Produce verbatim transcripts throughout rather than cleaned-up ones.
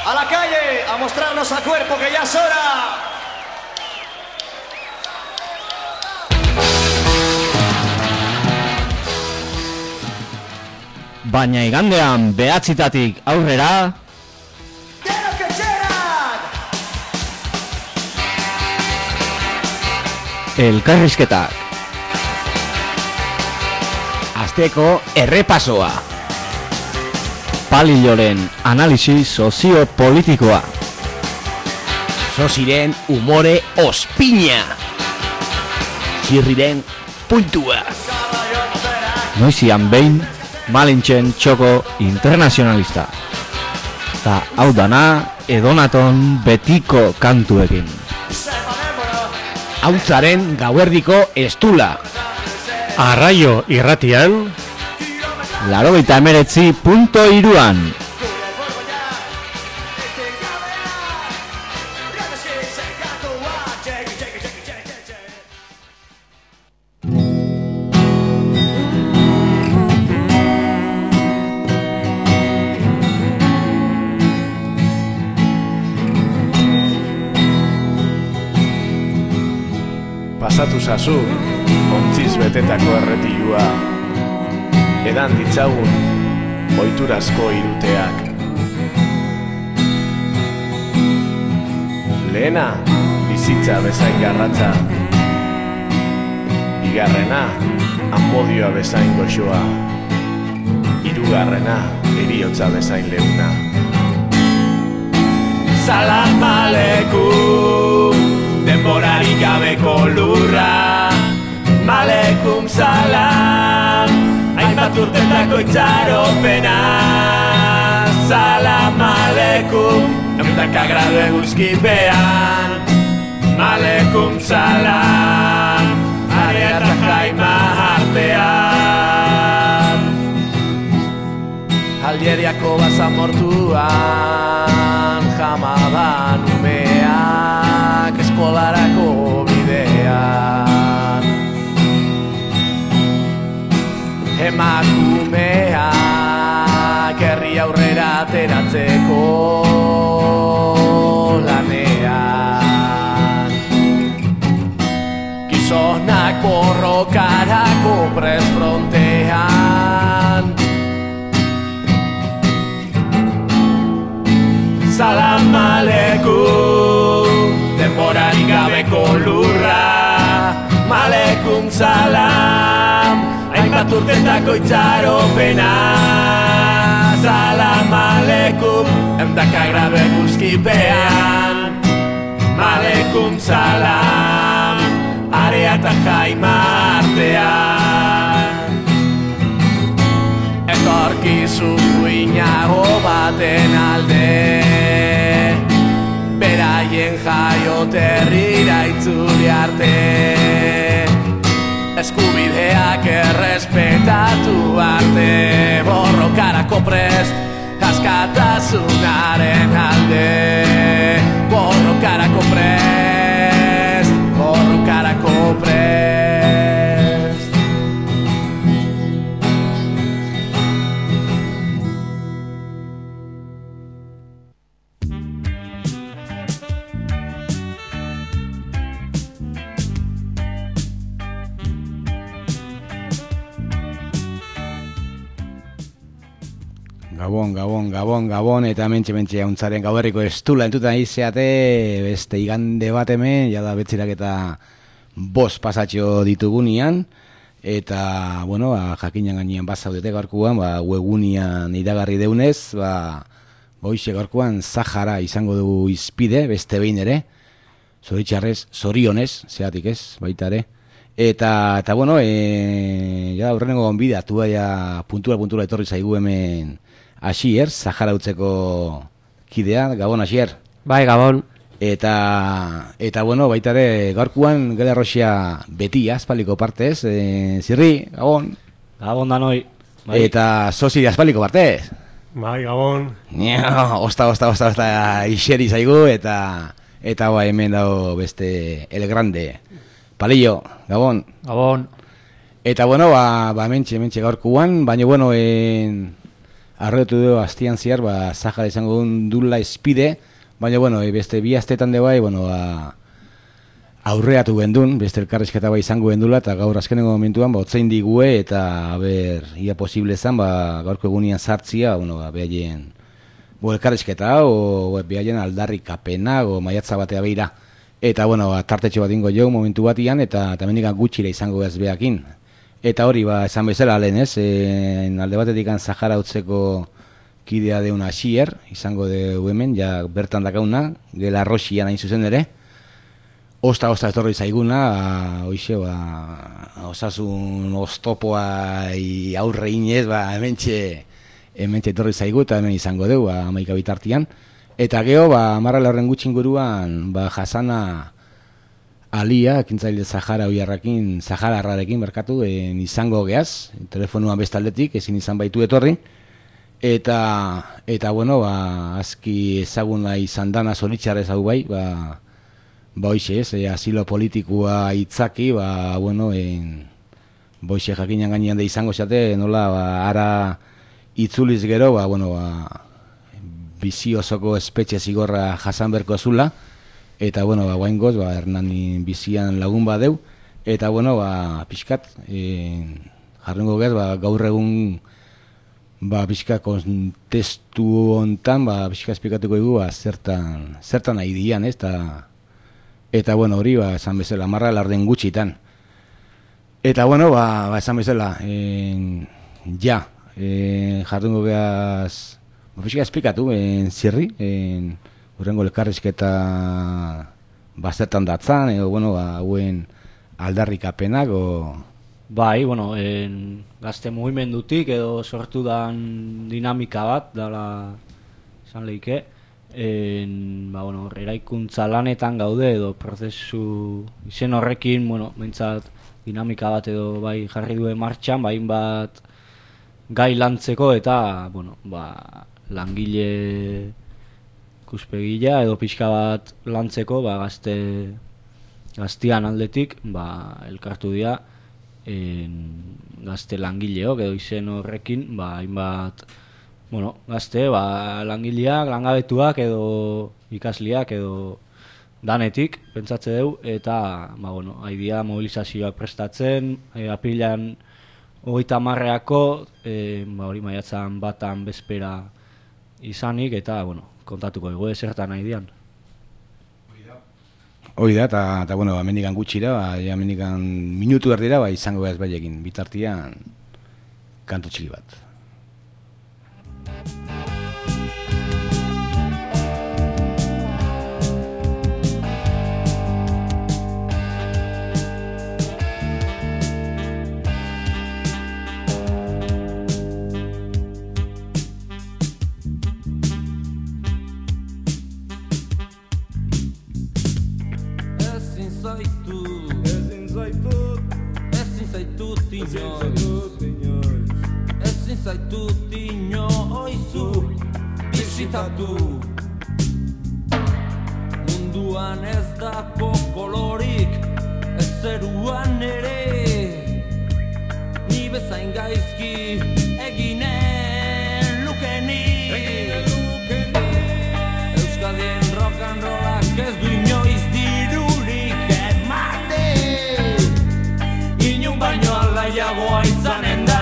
A la calle, a mostrarnos a cuerpo que ya es hora. Baina igandean behatzitatik aurrera elkarrizketak, asteko errepasoa, palilloren analisi soziopolitikoa, soziren umore ospina, zirriren puntua, noizian behin Malintxen txoko internazionalista. Ta hau dana edonaton betiko kantuekin. Hautzaren gauerdiko estula. Arraio irratian Laurogeita hemeretzi punto hiruan. Pasatu zazu, ontziz betetako erretilua, edan ditzagun, oiturazko iruteak. Lehena, bizitza bezain garratza, bigarrena, amodioa bezain goxoa, hirugarrena, heriotza bezain leuna. Salam aleikum, denborarik gabeko lurra, malekum salam, hainbat urtetako itxaropena. Salam aleikum, eundaka gradu eguzkipean, malekum salam, Area eta Jaima artean. Aldieriako basamortuan, jamadan umeak eskolarako bidean. Emakumeak herri aurrera ateratzeko lanean. Gizonak borrokarako prest frontean. Salam aleikum, denborarik gabeko lurra, malekum salam, hainbat urtetako itxaropena. Salam aleikum, eundaka gradu eguzkipean, malekum salam, Area eta Jaima artean. Etorkizun duinago baten alde, beraien jaioterrira itzuli arte, eskubideak errespetatu arte, borrokarako prest, askatasunaren alde. Borrokarako prest, borrokarako prest. Gabon, gabon, gabon, gabon, eta mentxe-mentxe hauntzaren gauerriko estula entutan izeate, beste igande bat hemen, jada betzirak eta bost pasatxo ditugunian, eta, bueno, ba, jakinan gainean bazaudete gaurkuan, ba, webunian iragarri deunez, ba, boixe gaurkuan Zahara izango dugu izpide, beste behin ere, zoritxarrez, zorionez, zeatik ez, baita ere, eta, eta bueno, e, jada aurrenengo gonbidatu, ja, puntura-puntura etorri zaigu hemen, Asier, Zahara utzeko kidea, Gabon Asier. Bai, Gabon. Eta, eta bueno, baita ere, gaurkuan gela erroxia beti, azpaliko partez, e, zirri, Gabon. Gabon danoi. Bai. Eta sozi azpaliko partez. Bai, Gabon. Nia, osta, osta, osta, osta, iseri zaigu, eta, eta ba, hemen dago beste El Grande. Palillo, Gabon. Gabon. Eta bueno, ba, ba mentxe, mentxe gaurkuan, baina bueno, en... arretu du astian ziar, ba, Sahara izango dula espide, baina, bueno, beste bi astetan de bai, bueno, ba, aurreatu gendun, beste elkarrizketa bai izango gendula, eta gaur azkenengo momentuan, ba, otzein digue, eta, ber, ia posible zan, ba, gaurko egunian sartzia, bueno, ba, behaien, bo, elkarrizketa, o, behaien aldarrikapena, o, maiatza batea beira. Eta, bueno, ba, tartetxo bat ingo jo, momentu batian, eta tamendikan gutxile izango ez behakin. Eta hori, ba, esan bezala, lehen, ez, e, alde batetik Sahara utzeko kidea deuna Asier, izango de hemen, ja bertan dakauna, gela Rosian hain zuzen ere. Osta-osta etorri zaiguna, hoixe, ba, osasun oztopoa aurre inez, ba, hementxe, hementxe etorri zaigu, eta hemen izango dugu, ba, amaika bitartian. Eta geho, ba, amarra horren gutxin guruan, ba, Hasana Alia, ekintzaile Sahara oiarrakin, Sahara arrarekin berkatu, en, izango geaz, telefonuan bestaldetik, ezin izan baitu etorri. Eta, eta bueno, ba, azki ezaguna izan dana zoritxarrez hau bai, ba, ba hoxe ez, e, asilo politikua itzaki, ba, bueno, en, boixe jakinan gainean de izango zate, nola, ba, ara itzuliz gero, ba, bueno, ba, bizi osoko espetxe zigorra jasan berko zula, eta, bueno, ba, guaingoz, ba, Hernani bizian lagun badeu, eta, bueno, ba, pixkat, e, jarrengo gez, ba, gaur egun, ba, pixka kontestu hontan, ba, pixka esplikatuko dugu, ba, zertan, zertan nahi dian, ez, eta, eta, bueno, hori, ba, esan bezala, marra larden gutxitan. Eta, bueno, ba, ba esan bezala, en, ja, en, jarrengo geaz, ba, pixka esplikatu, en, zirri, en, urrengo elkarrizketa ba, zertan datzan, edo, bueno, ba, hauen aldarrikapenak, o... Bai, bueno, en, gazte mugimendutik edo sortu dan dinamika bat, dala esan lehike, en, ba, bueno, eraikuntza lanetan gaude edo prozesu izen horrekin, bueno, behintzat dinamika bat edo bai jarri duen martxan, bain bat gai lantzeko eta, bueno, ba, langile ikuspegila edo pixka bat lantzeko, ba, gazte gaztian aldetik, ba, elkartu dira, en, gazte langileok edo izen horrekin, ba, hainbat, bueno, gazte, ba, langileak, langabetuak edo ikasliak edo danetik, pentsatze dugu, eta, ba, bueno, haidia mobilizazioak prestatzen, e, apilan hogeita hamarreako, e, ba, hori maiatzan batan bezpera izanik, eta, bueno, kontatuko dugu zertan nahi dian. Hoi da, eta, bueno, amendikan gutxira, ba, amendikan minutu erdira, ba, izango behaz baiekin, bitartian kantu txiki bat. Ezin zaitut inoizu bisitatu. Munduan ez dako kolorik, ez zeruan ere, ni bezain gaizki eginen lukenik. Euskadien rock and rollak ez du inoiz dirurik ematen, inun baino alaiagoa izanen da.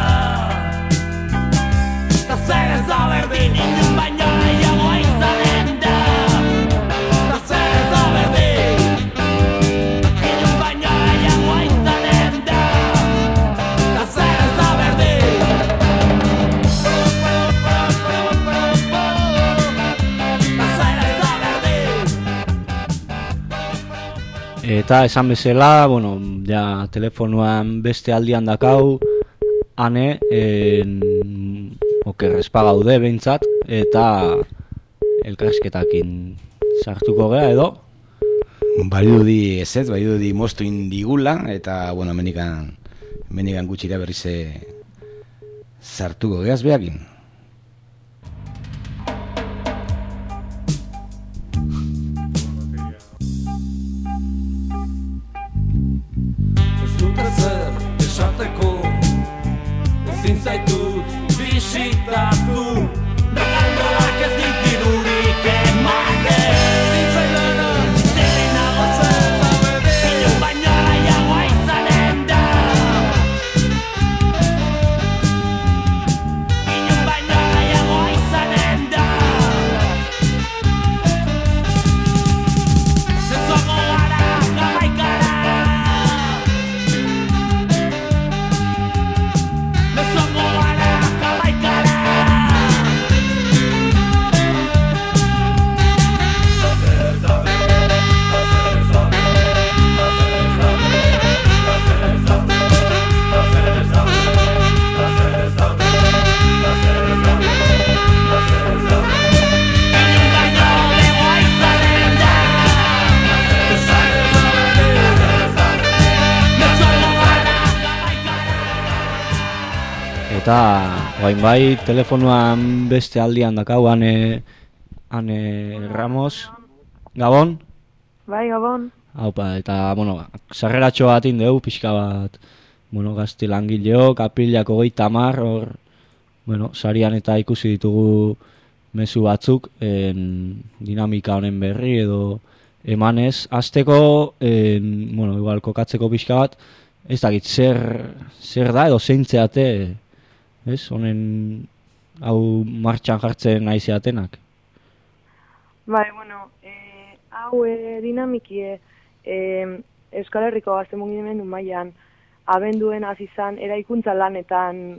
Ta zer ez da berdin, inun baino alaiagoa izanen da. Ta zer ez da berdin, inun baino alaiagoa izanen da. Ta zer ez da berdin. Ta zer ez da berdin. Eta esan bezala, bueno, ja telefonuan beste aldian dakau, ane, en, okerrezpa gaude behintzat, eta elkarrizketakin sartuko gea edo? Badirudi ez ez, badirudi moztu indigula, eta, bueno, menikan, menikan gutxira berrize sartuko geaz behakin. Ez dut ezer esateko, ezin zaitut bisitatu. Eta guain bai telefonoan beste aldian dakau Ane, Ane Ramos. Gabon? Bai, Gabon. Haupa, eta, bueno, sarreratxo bat indeu, pixka bat, bueno, gazte langileo, kapilako gehi tamar, hor, bueno, sarian eta ikusi ditugu mezu batzuk, en, dinamika honen berri edo emanez. Azteko, en, bueno, igual kokatzeko pixka bat, ez dakit, zer, zer da edo zeintzeate, ez, honen, hau martxan jartzen nahi zeatenak. Bai, bueno, e, hau e, dinamikie e, Euskal Herriko Gazte Mugimendu mailan abenduen hasi izan eraikuntza lanetan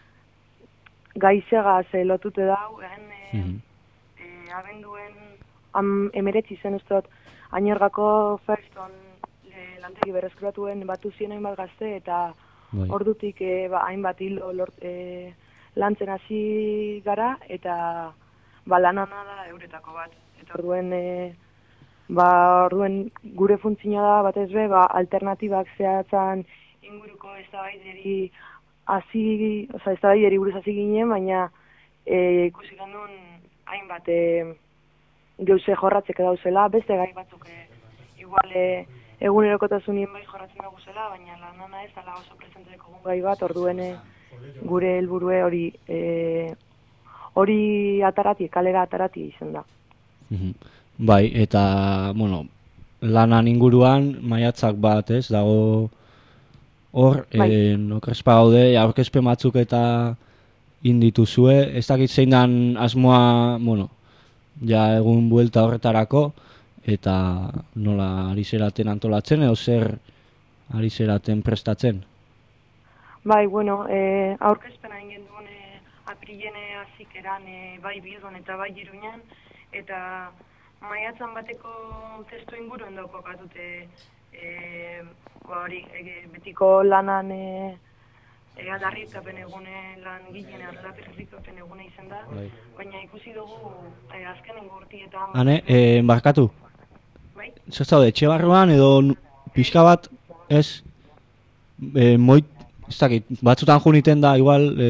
gaizegaz e, lotute dau, egen e, mm-hmm. e, abenduen am, emeretzi zen ustot Añorgako Firestone e, lantegi berreskuratuen batu ziren hainbat gazte eta bai. Ordutik e, ba, hainbat hilo lort, e, lantzen hasi gara eta ba, lanana da euretako bat. Eta orduen, e, ba, orduen gure funtzioa da batez be, ba, alternatibak zehatzan inguruko eztabaideri hasi, oza, eztabaideri buruz hasi ginen, baina e, ikusi genuen hainbat e, geuse jorratzeke dauzela, beste gai batzuk e, igual e, egunerokotasunien bai jorratzen daguzela, baina lanana ez ala oso presenteko gai bat, orduen e, gure helburue hori e, hori atarati, kalera atarati izan da. Bai, eta, bueno, lanan inguruan maiatzak bat, ez, dago hor, bai. en, okrespa gaude, aurkezpen batzuk eta indituzue, ez dakit zein dan asmoa, bueno, ja egun buelta horretarako, eta nola ari zeraten antolatzen, edo zer ari zeraten prestatzen? Bai, bueno, e, aurkezpena ingen duen e, aprilene azikeran e, bai Bilbon eta bai Iruñan, eta maiatzan bateko testu inguruen dauko katute e, ba hori, e, betiko lanan e, e, aldarrikapen egune lan ginen aldarrikapen egune izan da, bai. Baina ikusi dugu e, azkenengo urtietan... Hane, e, embarkatu? Bai? Zer zaude, etxe barruan edo pixka bat, ez, e, moit, ez dakit, batzutan juniten da, igual, e,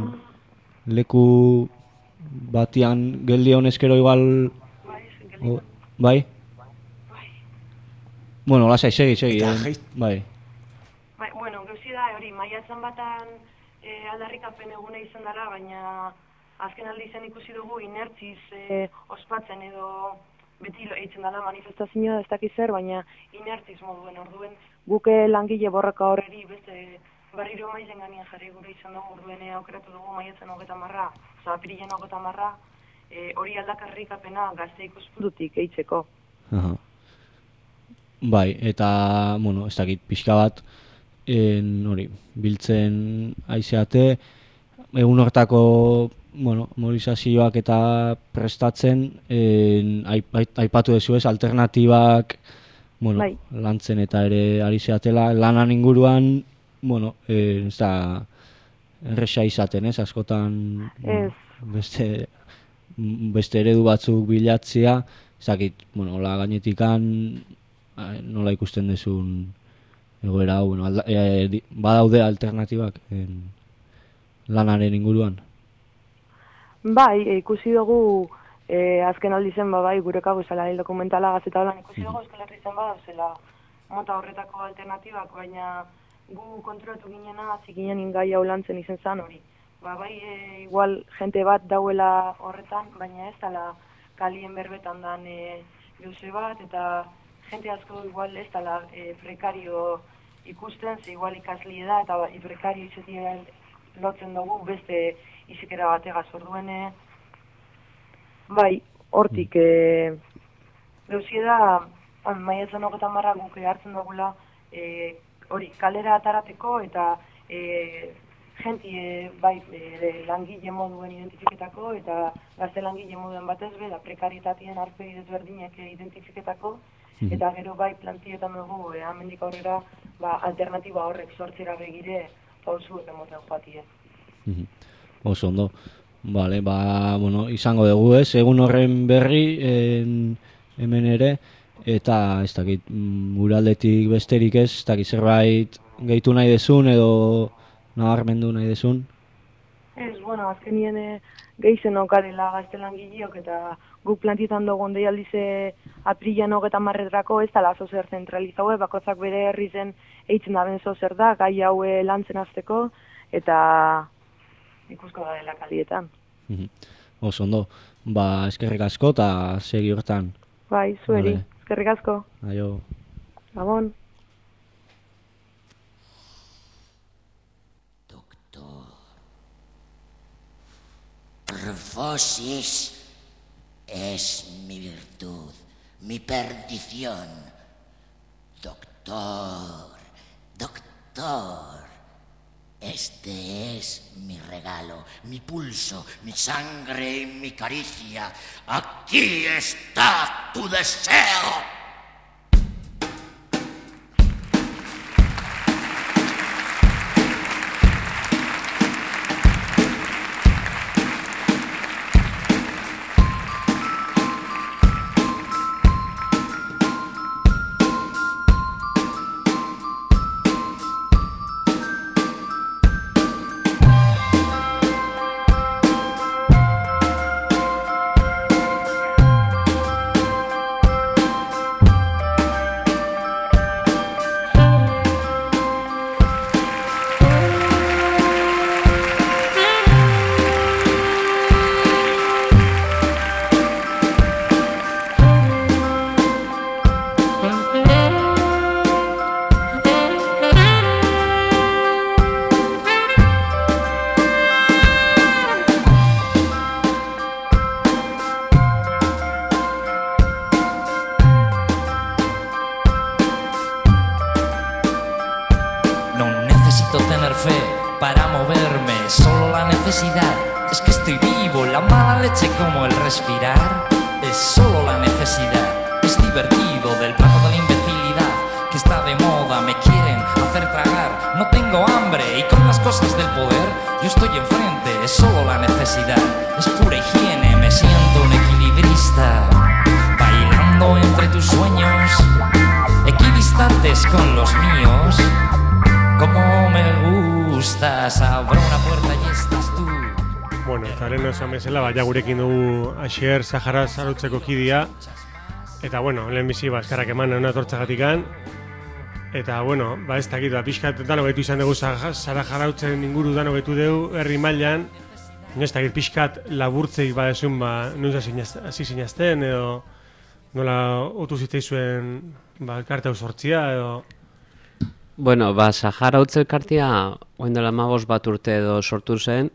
leku batian geldi honezkero igual... O, bai? Bai. Bueno, lasai, segi, segi. Eh? Bai. Bai, bueno, gauzi da, hori, maiatzan batan e, aldarrikapen egune izan dara, baina azken aldi izan ikusi dugu inertziz e, ospatzen edo beti eitzen dara manifestazioa ez dakiz zer, baina inertziz moduen orduen guke langile borroka horreri beste barriro maizen ganean jarri gure izan dugu orduen aukeratu dugu maiatzen hogeta marra, oza, apirilen hogeta marra, E, hori aldakarrikapena gazte ikuspuntutik eitzeko. Aha. Bai, eta, bueno, ez dakit, pixka bat, en, hori, biltzen aizeate, egun hortako, bueno, mobilizazioak eta prestatzen, en, aipatu dezu ez, alternatibak, bueno, bai. Lantzen eta ere ari zeatela, lanan inguruan, bueno, en, ez da, erresa izaten, ez, askotan, ez. Bueno, beste... beste eredu batzuk bilatzea, ezakit, bueno, la gainetikan nola ikusten dezun egoera hau, bueno, alda, e, di, badaude alternatibak en, lanaren inguruan. Bai, e, ikusi dugu e, azken aldi zen, ba, bai, gurekago zela hil dokumentala gazeta holan ikusi dugu, Euskal Herri zen bada, zela mota horretako alternatibak, baina gu kontrolatu ginena, zikinen ingai hau lantzen izen zan hori. Ba, bai, e, igual jente bat dauela horretan, baina ez dala kalien berbetan dan e, geuse bat, eta jente asko igual ez dala e, prekario ikusten, ze igual ikasli da, eta ba, prekario izetia lotzen dugu beste izikera bategaz orduen. E, bai, hortik, e, geuzie da, maiatzen hogetan barra guke hartzen dugula, e, hori, kalera atarateko eta e, Genti, e, bai, e, langile moduen identifiketako eta gazte langile moduen batez be, da prekarietatien arpegi desberdinek identifiketako, mm-hmm. Eta gero bai plantietan dugu, e, amendik aurrera, ba, alternatiba horrek sortzera begire, pausuek emoten joatie. Mm-hmm. Oso ondo. Vale, ba, bueno, izango dugu ez, egun horren berri en, hemen ere, eta ez dakit, muraldetik besterik ez, ez dakit zerbait gehitu nahi dezun edo nabarmendu nahi dezun? Ez, bueno, azkenien e, gehizen okarela gaztelan gileok, eta guk plantitan dugun deialdize aprilan hogetan marretrako ez dala zozer zentralizaue, bakozak bere herri zen eitzen da benzo zer da, gai haue lantzen azteko, eta ikusko da dela kalietan. Oso ondo, ba, eskerrik asko eta segi hortan. Bai, zueri, Vale. eskerrik asko. Aio. Gabon. Morfosis es mi virtud, mi perdición. Doctor, doctor, este es mi regalo, mi pulso, mi sangre y mi caricia. Aquí está tu deseo. Respirar es solo la necesidad. Es divertido del plato de la imbecilidad que está de moda, me quieren hacer tragar. No tengo hambre y con las cosas del poder yo estoy enfrente, es solo la necesidad. Es pura higiene, me siento un equilibrista, bailando entre tus sueños, equidistantes con los míos. Como me gustas, abro una puerta y estás tú. Bueno, eta lehen esan bezala, ba, ja gurekin dugu Asier Sahara Zarutzeko kidea. Eta, bueno, lehen bizi, ba, eskarrak eman hona tortzagatikan. Eta, bueno, ba, ez dakit, ba, pixkat dano betu izan dugu Sahara Jarautzen inguru dano betu dugu, herri mailan. Ez dakit, pixkat laburtzeik ba esun, ba, noiz hasi zinazten, edo nola otu zitzaizuen, ba, elkarte hau sortzia, edo... Bueno, ba, Sahara Utz elkartea, oen dela magos bat urte edo sortu zen,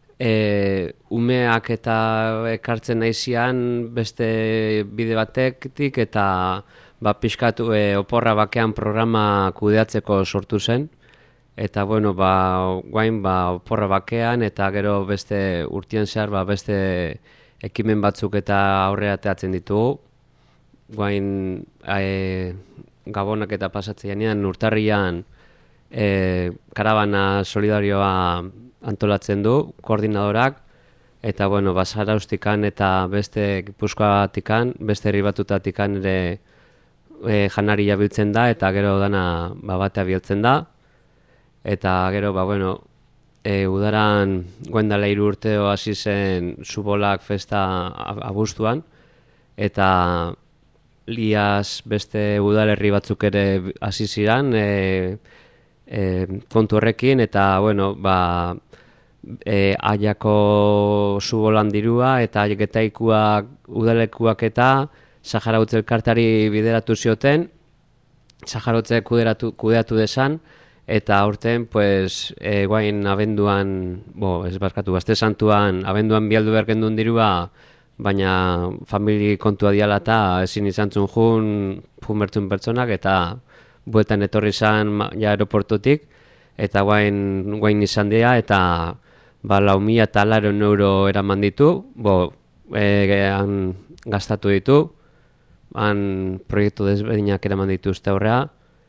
E, umeak eta ekartzen naizian beste bide batetik eta ba, pixkatu e, oporra bakean programa kudeatzeko sortu zen. Eta bueno, ba, guain ba, oporra bakean eta gero beste urtien zehar ba, beste ekimen batzuk eta aurrera teatzen ditugu. Guain e, gabonak eta pasatzean urtarrian e, karabana solidarioa antolatzen du, koordinadorak, eta, bueno, Basaraustikan eta beste Gipuzkoatikan, beste herri batutatikan ere e, janaria biltzen da, eta gero dana ba, batea biltzen da, eta gero, ba, bueno, e, udaran guendala hiru urteo hasi zen Zubolak festa abuztuan, eta liaz beste udalerri batzuk ere hasi ziren, e, e, kontu horrekin, eta, bueno, ba, E, Aiako Zubolan dirua eta Getaikuak udalekuak eta Sahara Utz elkarteari bideratu zioten, Sahara Utz kudeatu, kudeatu desan, eta aurten, pues, e, guain abenduan, bo, ez barkatu, Gazte Santuan, abenduan bialdu bergendun dirua, baina famili kontua diala eta ezin izan zun jun, jun bertzun pertsonak, eta bueltan etorri izan ja aeroportutik, eta guain, guain izan dira, eta ba, lau mila eta laron euro eraman ditu, bo, e, han gastatu ditu, han proiektu desberdinak eraman dituzte aurrea,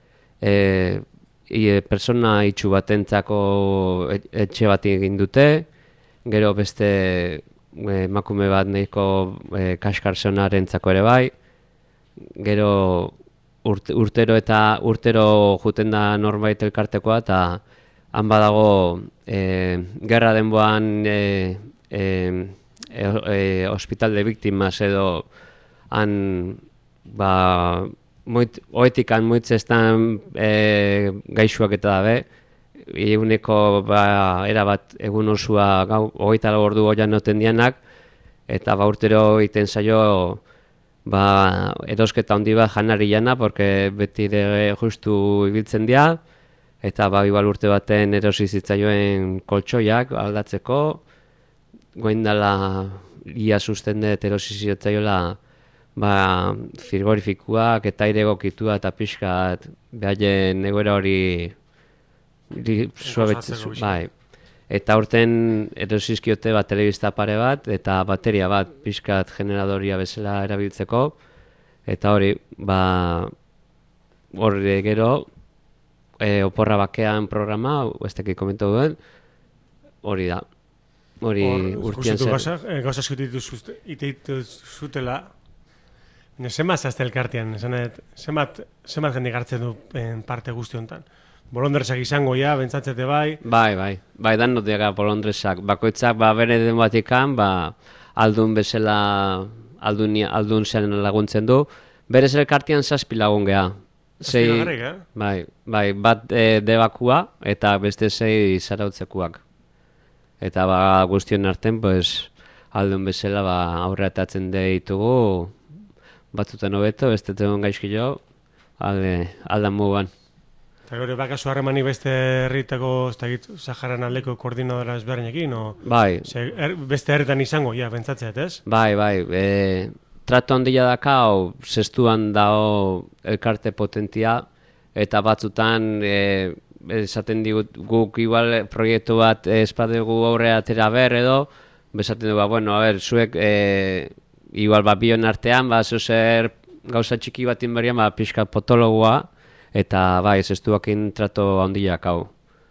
e, e, persona itxu batentzako etxe bat egin dute, gero beste emakume bat nahiko e, kaskarsonarentzako ere bai, gero urte, urtero eta urtero juten da norbait elkartekoa, eta han badago e, gerra denboan e, e, e, e, hospital de biktimas edo han ba, moit, oetikan moitzestan e, gaixuak eta dabe, eguneko ba, erabat egun osua gau, hogeita lau ordu goian noten dianak, eta ba urtero egiten zaio ba, erosketa handi bat janari jana, porque beti de justu ibiltzen dira, eta ba, igual urte baten erosi zitzaioen koltsoiak aldatzeko, goindala ia susten dut erosi zitzaiola ba, frigorifikuak eta aire egokitua eta pixkat behaien egoera hori suabetzen, bai. Eta urten erosizkiote bat telebista pare bat eta bateria bat pixkat generadoria bezala erabiltzeko, eta hori, ba, hori gero, e, oporra bakean programa, ez teki komentu duen, hori da. Hori urtean zer. Gauza ititu zutela, zenbat zazte elkartean, zenbat jende gartzen du parte guzti honetan. Bolondresak izango ja, bentsatzete bai. Bai, bai, bai, dan notiaka bolondresak. Bakoitzak, ba, bere den batikan, ba, aldun bezala, aldun, aldun zen laguntzen du. Berez elkartean zazpi lagun geha. Zazpi lagarrik, eh? Bai, bai, bat e, debakua eta beste zei zarautzekuak. Eta ba, guztion arten, pues, aldun bezala, ba, aurretatzen ditugu, batzutan hobeto, beste tegon gaizkilo, alde, aldan mugan. Eta gure bakazu harremanik beste herritako, Saharan aldeko koordinadora ezberdinekin, o? Bai. Er, beste herritan izango, ja, bentsatzeet, ez? Bai, bai. E, trato handia dakau, zestuan dao elkarte potentia, eta batzutan, e, esaten digut guk igual proiektu bat espadegu aurre atera ber edo, besaten dugu, ba, bueno, a ber, zuek, e, igual, ba, bion artean, ba, zozer gauza txiki bat inberian, ba, pixka potologoa, eta bai, zestuakin trato handiak hau.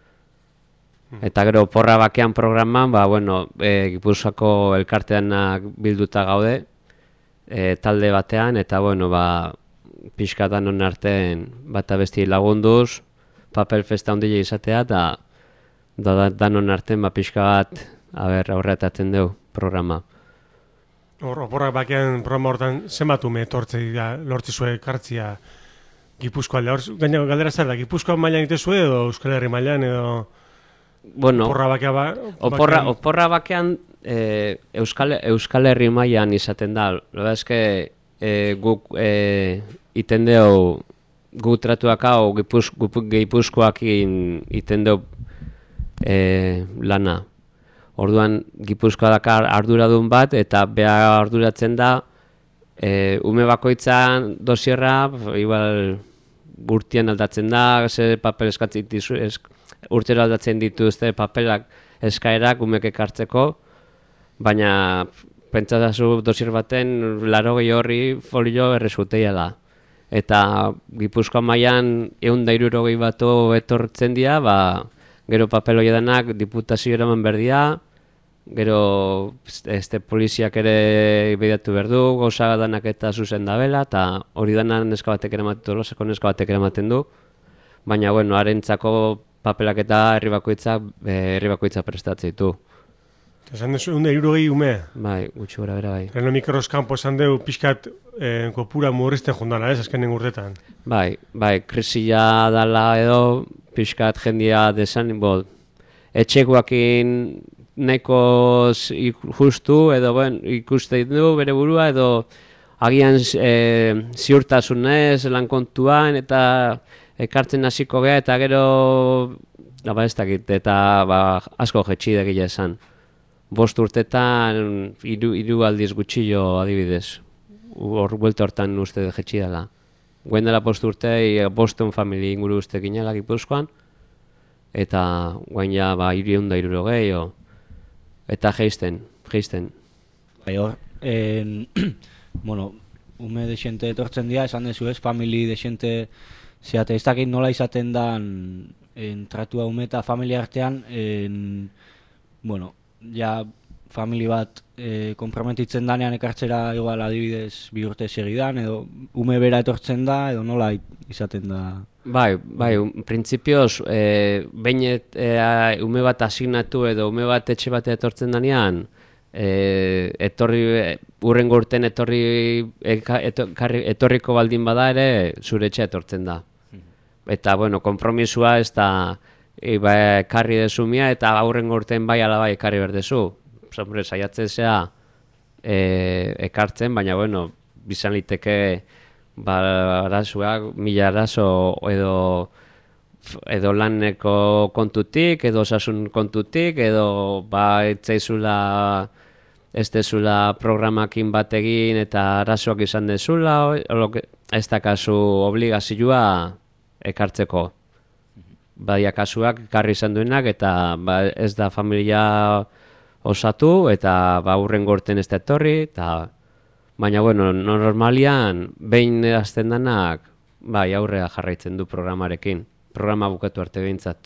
Eta gero porra bakean programan, ba, bueno, e, Gipuzkoako elkarteanak bilduta gaude, e, talde batean, eta bueno, ba, pixka danon artean bata besti lagunduz, papel festa handia izatea, eta da, danon artean ba, pixka bat, a ber, aurretatzen dugu programa. Hor, porra bakean programa hortan zenbat ume etortzei da, lortzizue kartzia Gipuzkoa alde, hor, gaina galdera zer da, Gipuzkoa mailan itezue edo Euskal Herri mailan edo bueno, oporra bakea ba, oporra, oporra bakean e, Euskal, Euskal Herri mailan izaten da, loda eske e, guk e, iten deu, guk tratuak hau Gipuz, Gipuzkoakin iten deu e, lana. Orduan Gipuzkoa dakar arduradun bat eta beha arduratzen da e, ume bakoitzan dosierra, igual urtean aldatzen da, ze papel eskatzen ditu, esk, urtero aldatzen dituzte papelak eskaerak umek ekartzeko, baina pentsatazu dosier baten larogei horri folio errezuteia da. Eta Gipuzkoa mailan ehun da hirurogei batu etortzen dira, ba, gero papel horiedanak diputazio eraman berdia, gero este poliziak ere bidatu berdu, gauza danak eta zuzen dabela, eta hori dana neska batek eramaten du, losako neska batek eramaten du, baina, bueno, harentzako papelak eta herri bakoitzak, herri bakoitzak prestatzen ditu. Esan dezu, hunde hirurogei ume? Bai, gutxi gora bera, bai. Reno Mikros kanpo esan deu pixkat eh, kopura murrizten jondala, ez, azkenen urtetan. Bai, bai, krisia dala edo, pixkat jendia desan, bo, etxekoakin nahiko justu, edo ben, ikuste du bere burua, edo agian e, ziurtasunez lan kontuan, eta ekartzen hasiko gea, eta gero, ba ez dakit, eta ba, asko jetxide gila esan. Bost urtetan, hiru, hiru aldiz gutxillo adibidez. Hor buelta hortan uste jetxidala. Guen dela bost urte, Boston family inguru uste ginela Gipuzkoan, eta guain ja, ba, hiru da hirurogei, o eta geisten, geisten. Bai, hor, en, bueno, ume desente etortzen dira, esan dezu ez, family desente zeate, ez dakit nola izaten dan en, tratua ume eta familia artean, en, bueno, ja, family bat e, komprometitzen danean ekartzera igual adibidez bi urte segidan, edo ume bera etortzen da, edo nola izaten da Bai, bai, un, printzipioz, e, behin et, e, ume bat asignatu edo ume bat etxe bat etortzen danean, e, etorri, urrengo urten etorri, eka, eto, karri, etorriko baldin bada ere, zure etxe etortzen da. Eta, bueno, kompromisua ez da, e, ba, karri desumia eta aurrengo urten bai ala bai ekarri berdezu. Hombre, saiatzen zea e, ekartzen, baina, bueno, bizan liteke ba, arazoak, mila arazo edo, edo laneko kontutik, edo osasun kontutik, edo ba, etzaizula, ez dezula programakin bat egin eta arazoak izan dezula, o, ez da kasu obligazioa ekartzeko. Badia kasuak ekarri izan duenak eta ba, ez da familia osatu eta ba, urrengo urten ez da etorri, eta baina, bueno, normalian, behin azten danak, bai, aurrea jarraitzen du programarekin. Programa bukatu arte behintzat.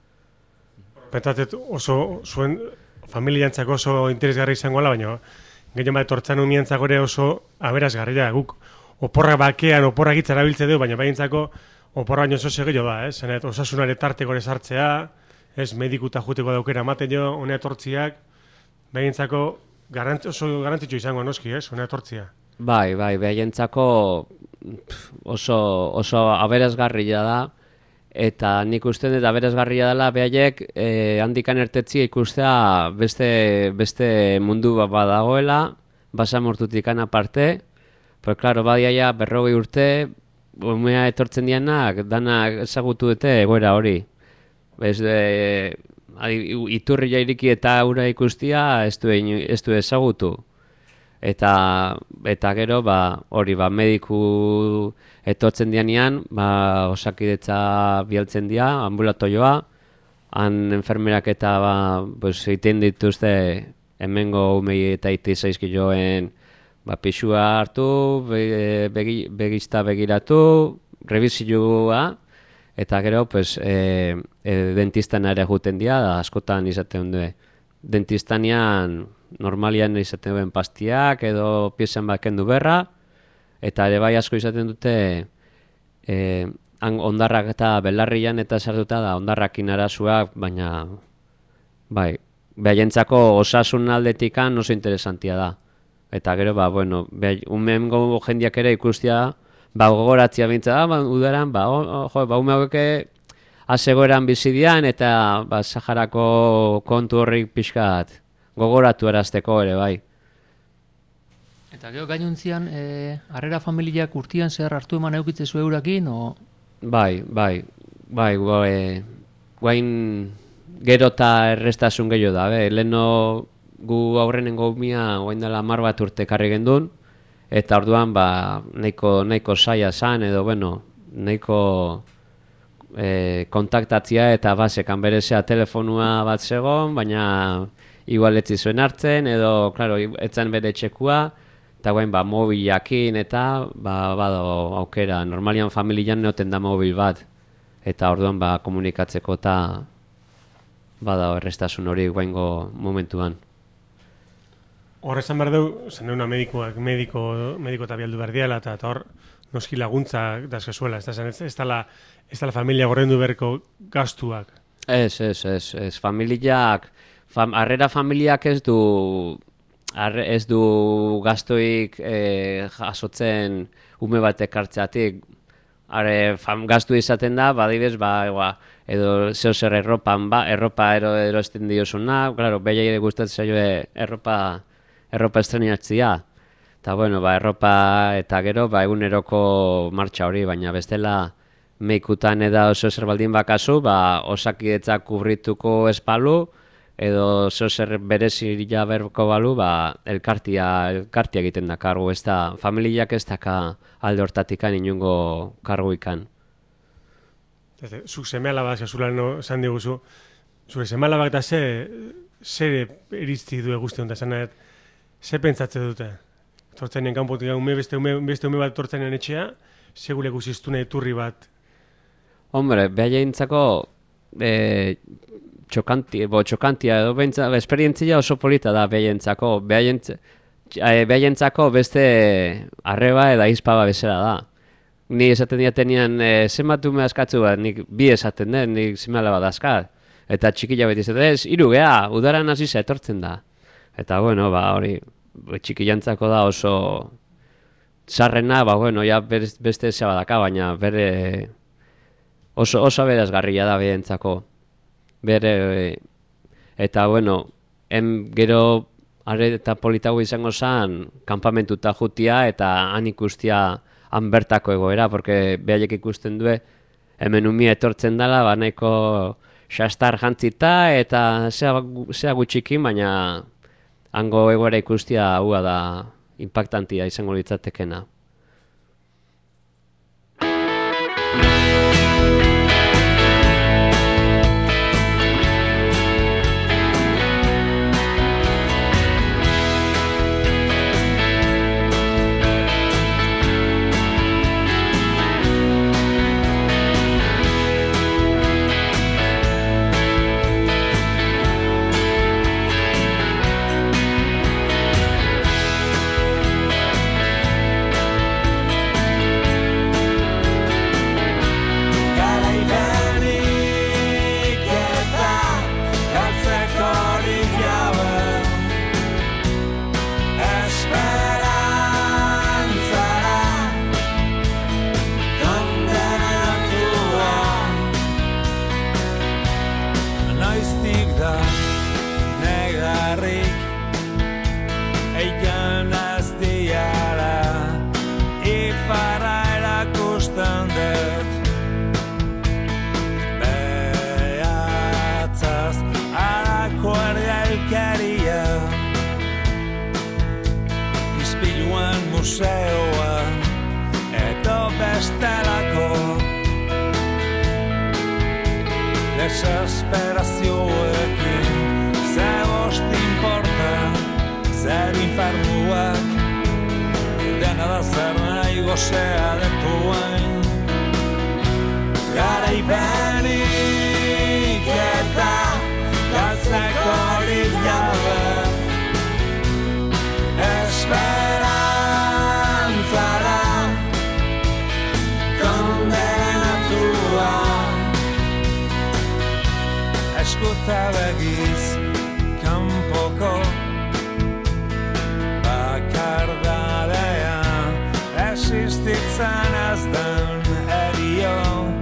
Petatet oso, zuen familiantzako oso interesgarri izango ala, baina gehien bat etortzen umientzako ere oso aberasgarria. Guk oporra bakean, oporra gitzara biltze du, baina behintzako oporra baino oso gehiago da, eh? Zenet, osasunare tarteko ere sartzea, ez medikuta juteko daukera ematen jo, hone etortziak, behintzako Garant, oso garantitxo izango noski, ez, hona etortzia. Bai, bai, behientzako oso, oso aberasgarria da, eta nik uste dut aberasgarria dela behaiek eh, handikan ertetzi ikustea beste, beste mundu bat badagoela, basamortutikan aparte, pues claro, badiaia berrogei urte, umea etortzen dianak, danak ezagutu dute egoera hori. Ez de... iturri jairiki eta ura ikustia ez du, ez du ezagutu. Eta, eta gero, ba, hori, ba, mediku etortzen dianean, ba, osakidetza bialtzen dia, ambulatoioa, han enfermerak eta, ba, pues, egiten dituzte hemengo umei eta iti zaizkiloen, ba, pixua hartu, begi, begista begiratu, revisioa, eta gero, pues, e, e, dentistana ere juten dira, da askotan izaten du. Dentistanean, normalian izaten duen pastiak, edo piezan bat kendu berra, eta ere bai asko izaten dute, e, ondarrak eta belarrian eta sartuta da, ondarrakin arazuak, baina, bai, behaientzako osasun aldetikan oso interesantia da. Eta gero, ba, bueno, umengo jendiak ere ikustia, ba, gogoratzia bintza, ba, udaran, ba, o, jo, ba, ume haueke asegoeran bizidian, eta, ba, Saharako kontu horrik pixkat gogoratu erazteko ere, bai. Eta gero gainuntzian, e, harrera familiak urtian zer hartu eman eukitzezu eurakin, o? Bai, bai, bai, bai, guain gero eta errestasun gehiago da, be, leheno gu aurrenengo umia, guain dela mar bat urte karri gendun, eta orduan, ba, nahiko, nahiko saia zan, edo, bueno, nahiko e, kontaktatzia eta basekan berezea telefonua bat zegoen, baina igual etzi zuen hartzen, edo, klaro, etzan bere txekua, eta guain, ba, mobilakin, eta, ba, bado aukera, normalian familian neoten da mobil bat, eta orduan, ba, komunikatzeko eta, bada, errestasun hori guaingo momentuan. Horrezan behar dugu, zen deuna medikoak, mediko, mediko eta bialdu behar diala, eta hor noski laguntza dazkezuela, ez da, ez da la, ez da la familia gorrendu berko gastuak. Ez, ez, ez, ez, familiak, fam, arrera familiak ez du, arre, ez du gastoik eh, jasotzen ume bat ekartzeatik, Are, fam, gastu izaten da, badibez, ba, ba, edo zeo zer erropan, ba, erropa ero, erosten diosuna, claro, beha ere gustatzen zaio erropa, erropa estreniatzia. Eta, bueno, ba, erropa eta gero, ba, eguneroko martxa hori, baina bestela meikutan eda oso zer baldin bakazu, ba, osakidetzak kubrituko espalu, edo zeo zer berezia berko balu, ba, elkartia, elkartia egiten da kargu, ez da, familiak ez daka alde hortatikan inungo karguikan. Zuk seme alabak, zazula no, esan diguzu, zure seme alabak da ze, ze irizti du eguzti honetan, zanet, ze pentsatze dute? Tortzainen kanpotik, ume, beste, ume, beste ume bat tortzainen etxea, segule guziztune turri bat? Hombre, behaintzako, eh, txokantia, bo, txokantia edo behintza, esperientzia oso polita da behaintzako, behaintzako beste arreba eda izpaba bezala da. Ni esaten diatenean, e, zenbat ume askatzu bat, nik bi esaten den, nik zimala bat askat. Eta txikila beti izaten, ez, hiru gea, udaran hasi etortzen da. Eta bueno, ba, hori, txikilantzako da oso txarrena, ba, bueno, ja beste zabadaka, baina bere oso, oso berazgarria da behentzako. Bere, eta bueno, em gero are eta politago izango zen kanpamentuta jutia eta han ikustia han bertako egoera, porque behaiek ikusten due hemen umia etortzen dela, ba nahiko xastar jantzita eta zea gutxikin, baina hango egoera ikustia hua da impactantia izango litzatekena. Museoa edo bestelako desesperazioekin zer bost importa, zer infernuak dena da zer nahi gozea dektuain garaipenik eta galtzeko horiz jabe espera eskuta begiz kanpoko bakardadea existitzen ez den erio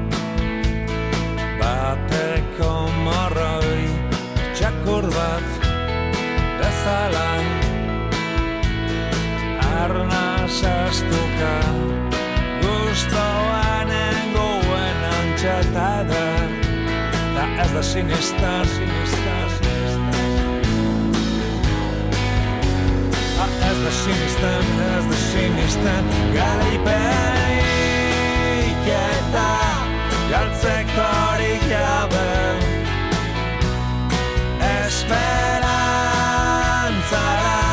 bateko morroi txakur bat bezala arnaz estuka gustoan engoen antxetada da ez da sinistar, sinistar, sinistar. Ah, ez da sinistar, ez da sinistar. Garaipenik eta galtzeko horik jabe esperantzara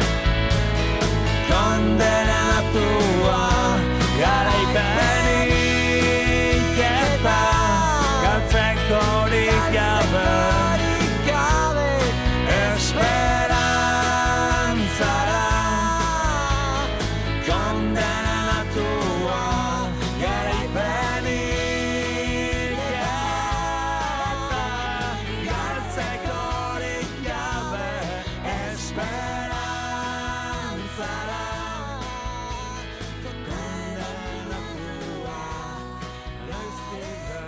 kondenatua garaipenik eta horik gabe esperantzara kondenatua garaipenik eta galtzeko horik gabe esperantzara kondenatua noiztik da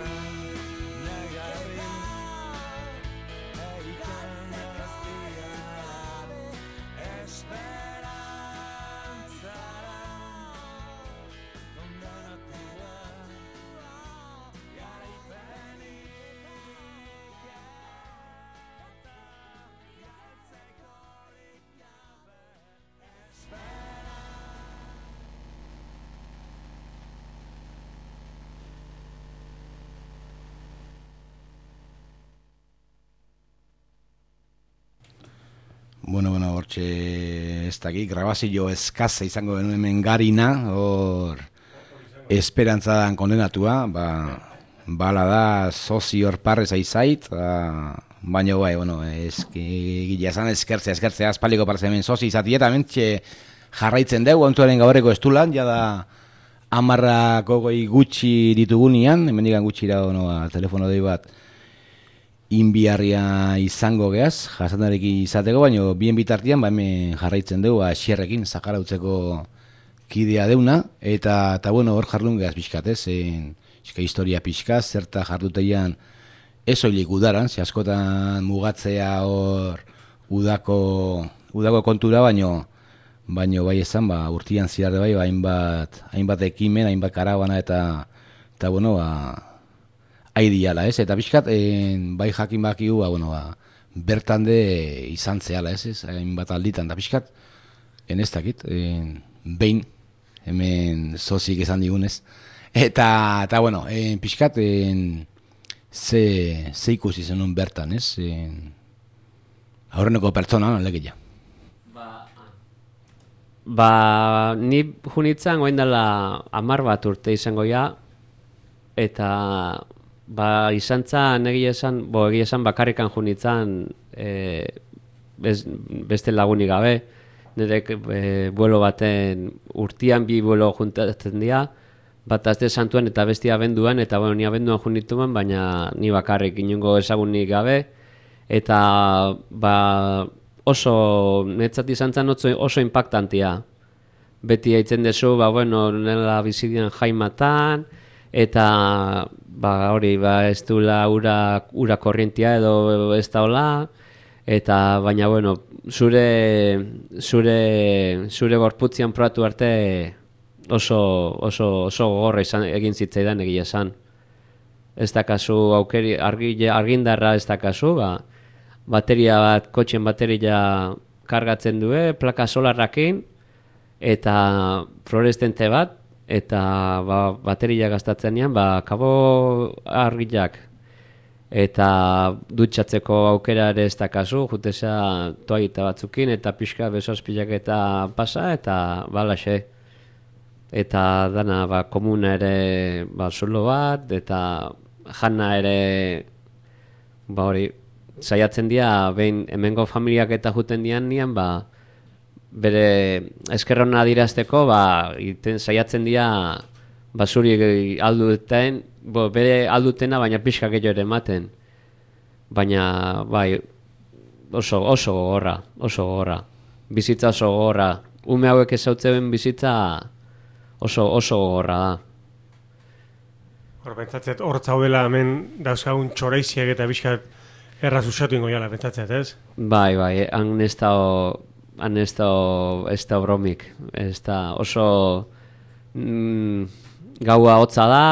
Bueno, bueno, hortxe ez dakik, grabazio eskaza izango denuen hemen garina, hor esperantzadan kondenatua, ba, bala da sozi hor parrez aizait, ba, baina bai, bueno, gila esan eskertzea, eskertzea, azpaliko parrez hemen sozi izati, eta mentxe jarraitzen dugu, ontuaren gaurreko estulan, jada amarrako goi gutxi ditugunean, hemendikan gutxi ira no, telefono dei bat inbiarria izango geaz, jasandarekin izateko, baina bien bitartian ba, hemen jarraitzen dugu, ba, xierrekin, Zajarautzeko kidea deuna, eta, eta bueno, hor jarlun geaz pixkat, ez, en, historia pixkat, zerta jarduteian ez oilik udaran, ze askotan mugatzea hor udako, udako kontura, baino, baino bai esan, ba, urtian zirarde bai, ba, hainbat, hainbat ekimen, hainbat karabana, eta, eta bueno, ba, aidiala, ez? Eta pixkat, en, bai jakin bakigu, ba, bueno, ba, bertan de izan zehala, ez? ez? Hainbat alditan, eta pixkat, en ez dakit, en, behin, hemen sozik esan digunez. Eta, eta bueno, en, pixkat, en, ze, ze ikusi zenun bertan, ez? En, aurreneko pertsona, alegia. Ba, ni junitzen goen dela amar bat urte izango ja, eta ba, izan zan, egia esan, bo, egia esan bakarrikan junitzen e, bez, beste lagunik gabe, nire e, buelo baten urtian bi buelo juntatzen dira, bat azte santuan eta bestia abenduan, eta bueno, ni abenduan junituan, baina ni bakarrik inongo ezagunik gabe, eta ba, oso, netzat izan zen oso impactantia. Beti haitzen dezu, ba, bueno, nela bizidian jaimatan, eta, ba, hori, ba, ez duela ura, ura korrientia edo ez da hola, eta, baina, bueno, zure, zure, zure gorputzian probatu arte oso, oso, oso gogorra izan, egin zitzaidan egia esan. Ez da kasu, aukeri, argi, argindarra ez da kasu, ba, bateria bat, kotxen bateria kargatzen du, plaka solarrakin, eta fluoreszente bat, eta ba, bateria gastatzen ean, ba, kabo argiak. Eta dutxatzeko aukera ere ez dakazu, jutesa toaita batzukin, eta pixka besospilak eta pasa, eta balaxe. Eta dana, ba, komuna ere, ba, zulo bat, eta jana ere, ba, hori, saiatzen dira, behin hemengo familiak eta juten dian nian, ba, bere eskerrona dirazteko, ba, iten, saiatzen dira basuri alduten, bo, bere aldutena, baina pixka gehiago ere ematen. Baina, bai, oso, oso gogorra, oso gogorra. Bizitza oso gogorra. Ume hauek ezautzen bizitza oso, oso gogorra da. Hor, bentsatzet, hor zaudela hemen dauzkagun txoraiziak eta bizkat erraz usatu ingo jala, bentsatzet, ez? Bai, bai, han ez da, han ez da, ez da bromik. Ez da oso mm, gaua hotza da,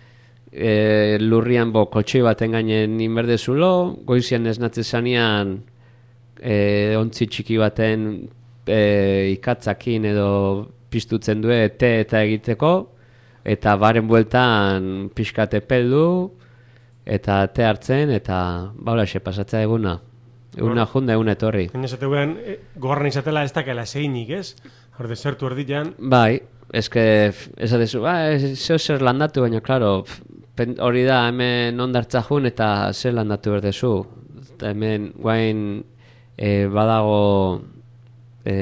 e, lurrian bo koltsoi baten gainen inberdezulo, goizian ez natzezanean e, ontzi txiki baten e, ikatzakin edo piztutzen du te eta egiteko, eta baren bueltan pixkate peldu, eta te hartzen, eta baulaxe pasatzea eguna. Eguna junda, eguna etorri. Baina esate guen, e, gogarran izatela ez dakela zeinik, ez? Hor desertu erditan. Bai, eske, esatezu, ba, zeo zer landatu, baina, klaro, hori da, hemen ondartza jun, eta zer landatu berdezu. Eta hemen, guain, e, badago, e,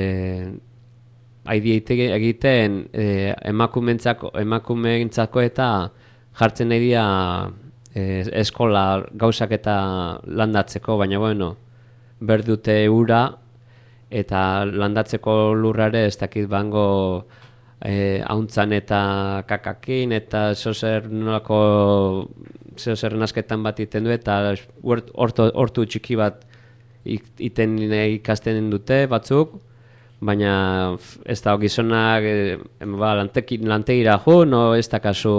haidi egiten, e, emakumeentzako, emakumeentzako eta jartzen nahi dira, eskola gauzak eta landatzeko, baina bueno, berdute ura eta landatzeko lurrare ez dakit bango e, hauntzan eta kakakin eta zozer nolako zozer nasketan bat iten du eta hortu, hortu txiki bat iten ikasten dute batzuk, baina ez da gizonak e, ba, lantegira jo, no ez da kasu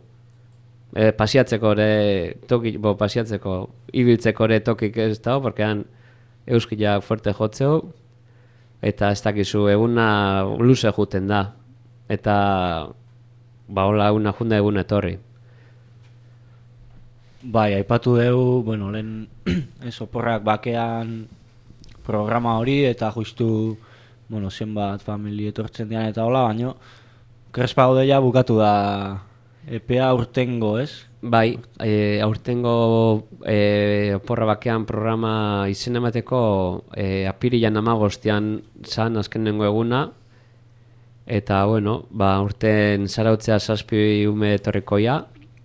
E, pasiatzeko ere toki, bo, pasiatzeko ibiltzeko ere tokik ez dago, porque han euskilak fuerte jotzeo, eta ez dakizu eguna luze juten da, eta ba hola eguna junda egun etorri. Bai, aipatu dugu, bueno, lehen oporrak bakean programa hori, eta justu, bueno, zenbat famili etortzen dian eta hola, baino, Krespa Odeia bukatu da epea aurtengo, ez? Bai, e, aurtengo e, oporra bakean programa izen emateko e, apirilan hamabostean zan azkenengo eguna, Eta, bueno, ba, urten zarautzea zazpi ume etorrikoia,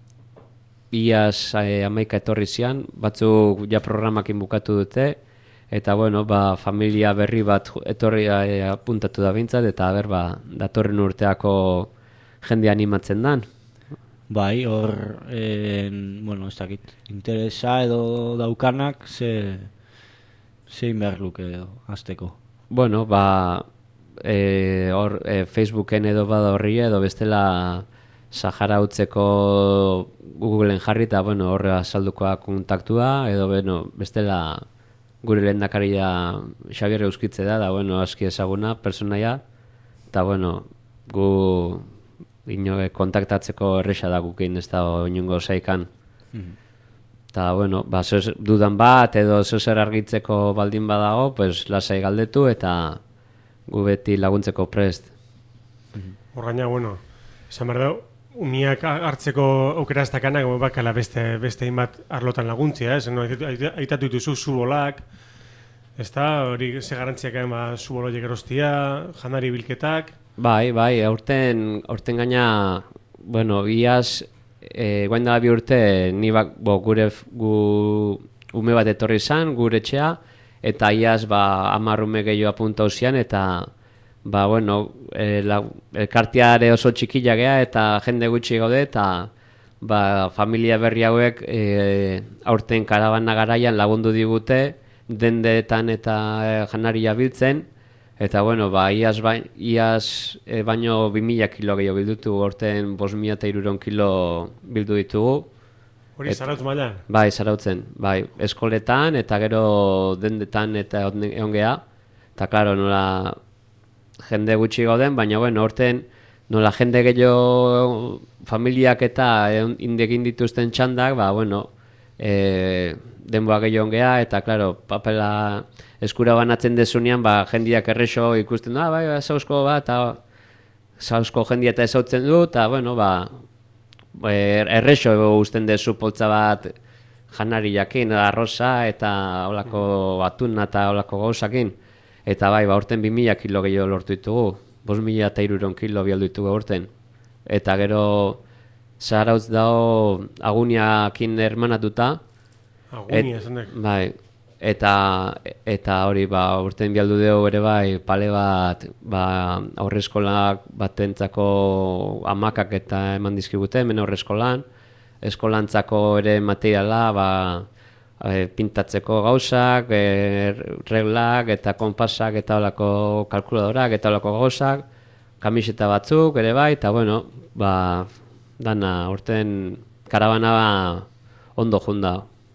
iaz eh, amaika etorri zian, batzuk ja programakin bukatu dute, eta, bueno, ba, familia berri bat etorri eh, apuntatu da bintzat, eta, ber, ba, datorren urteako jende animatzen dan. Bai, hor, en, bueno, ez dakit, interesa edo daukanak, ze, zein behar luke edo, azteko. Bueno, ba, e, hor, e, Facebooken edo bada horri edo bestela Sahara utzeko Googleen jarri eta, bueno, horre azaldukoa kontaktua, edo, bueno, bestela gure lehendakaria Xabier Euskitze da, da, bueno, aski ezaguna, personaia, eta, bueno, gu ino, kontaktatzeko erresa da gukin, ez da, inungo zaikan. Eta, bueno, ba, zoz, dudan bat, edo zozer argitzeko baldin badago, pues, lasai galdetu, eta gu beti laguntzeko prest. Horraina, bueno, esan behar dau, umiak hartzeko aukera ez dakanak, bakala beste, beste inbat arlotan laguntzia, ez? No, aitatu dituzu zubolak, ez da, hori ze garantziak egin, ba, zuboloiek erostia, janari bilketak. Bai, bai, aurten, aurten gaina, bueno, iaz, e, guain dela bi urte, ni bak, bo, gure gu, ume bat etorri izan, gure etxea, eta iaz, ba, hamar ume gehiago apunta zian, eta, ba, bueno, e, la, elkarteare oso txikila gea, eta jende gutxi gaude, eta, ba, familia berri hauek e, aurten karabana garaian lagundu digute, dendetan eta e, janaria biltzen, eta, bueno, ba, iaz, ba, iaz e, baino bi mila kilo gehiago bildutu, aurten bost mila eta hirurehun kilo bildu ditugu. Hori zarautz mailan? Bai, zarautzen, bai, eskoletan eta gero dendetan eta egon geha, eta, klaro, nola jende gutxi gauden, baina, bueno, aurten nola jende gehiago familiak eta indegin dituzten txandak, ba, bueno, e, denboa gehiago geha, eta, klaro, papela eskura banatzen dezunean, ba, jendiak errexo ikusten du, ah, bai, zauzko bat, eta zauzko jendia eta ezautzen du, eta, bueno, ba, er, errexo usten dezu poltza bat janari jakin, arroza, eta olako atuna eta olako gauzakin. Eta bai, ba, urten bi mila kilo gehiago lortu ditugu, bost mila eta hirurehun kilo bialdu ditugu urten. Eta gero Zaharautz dago aguniakin hermanatuta. Agunia, esan dek. Bai, eta, eta hori, ba, urten bialdu dugu ere bai, pale bat, ba, aurreskolak batentzako amakak eta eman dizkigute, hemen aurreskolan, eskolantzako ere materiala, ba, e, pintatzeko gauzak, e, reglak eta konpasak eta olako kalkuladorak eta olako gauzak, kamiseta batzuk ere bai, eta bueno, ba, dana, urten karabana ba, ondo junda.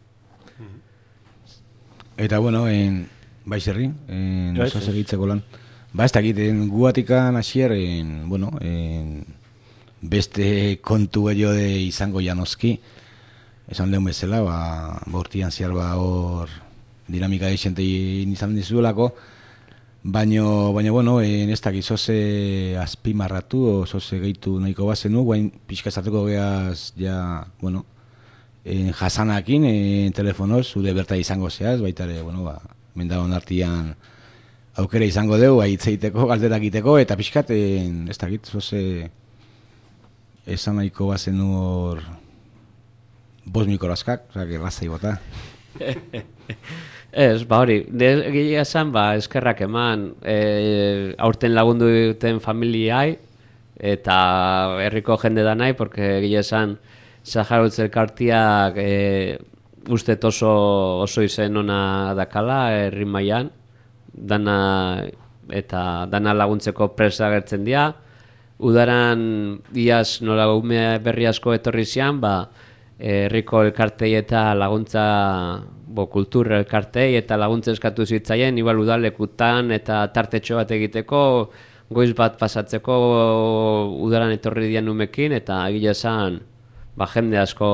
Eta bueno, en Baixerri, en oso segitzeko lan. Ba, ez dakit, guatikan hasier, en, bueno, en, beste kontu gehiago de izango janoski, esan lehun bezala, ba, bortian ziar ba hor dinamika esentei izan dizuelako, baino, baina, bueno, en, ez dakit, zoze azpimarratu, o zoze gehitu nahiko bazenu, guain pixka zartuko geaz, ja, bueno, en jasanakin, en telefonoz, zude berta izango zehaz, baita ere, bueno, ba, mendagon artian aukera izango deu, aitzeiteko, galderak iteko, eta pixkat, en, ez dakit, zoze esan nahiko bazen hor bost mikroazkak, oza, que razai bota. Ez, ba hori, egia esan, ba, eskerrak eman, e, aurten lagundu duten familiai, eta herriko jende da nahi, porque egia esan, Zaharautz elkartiak e, ustet oso, oso izen ona dakala, herri mailan, dana, eta dana laguntzeko presa agertzen dira. Udaran iaz nola ume berri asko etorri zian, ba, herriko elkartei eta laguntza, bo, kultur elkartei eta laguntza eskatu zitzaien, igual udalekutan eta tartetxo bat egiteko, goiz bat pasatzeko udaran etorri dian umekin, eta egia esan, ba, jende asko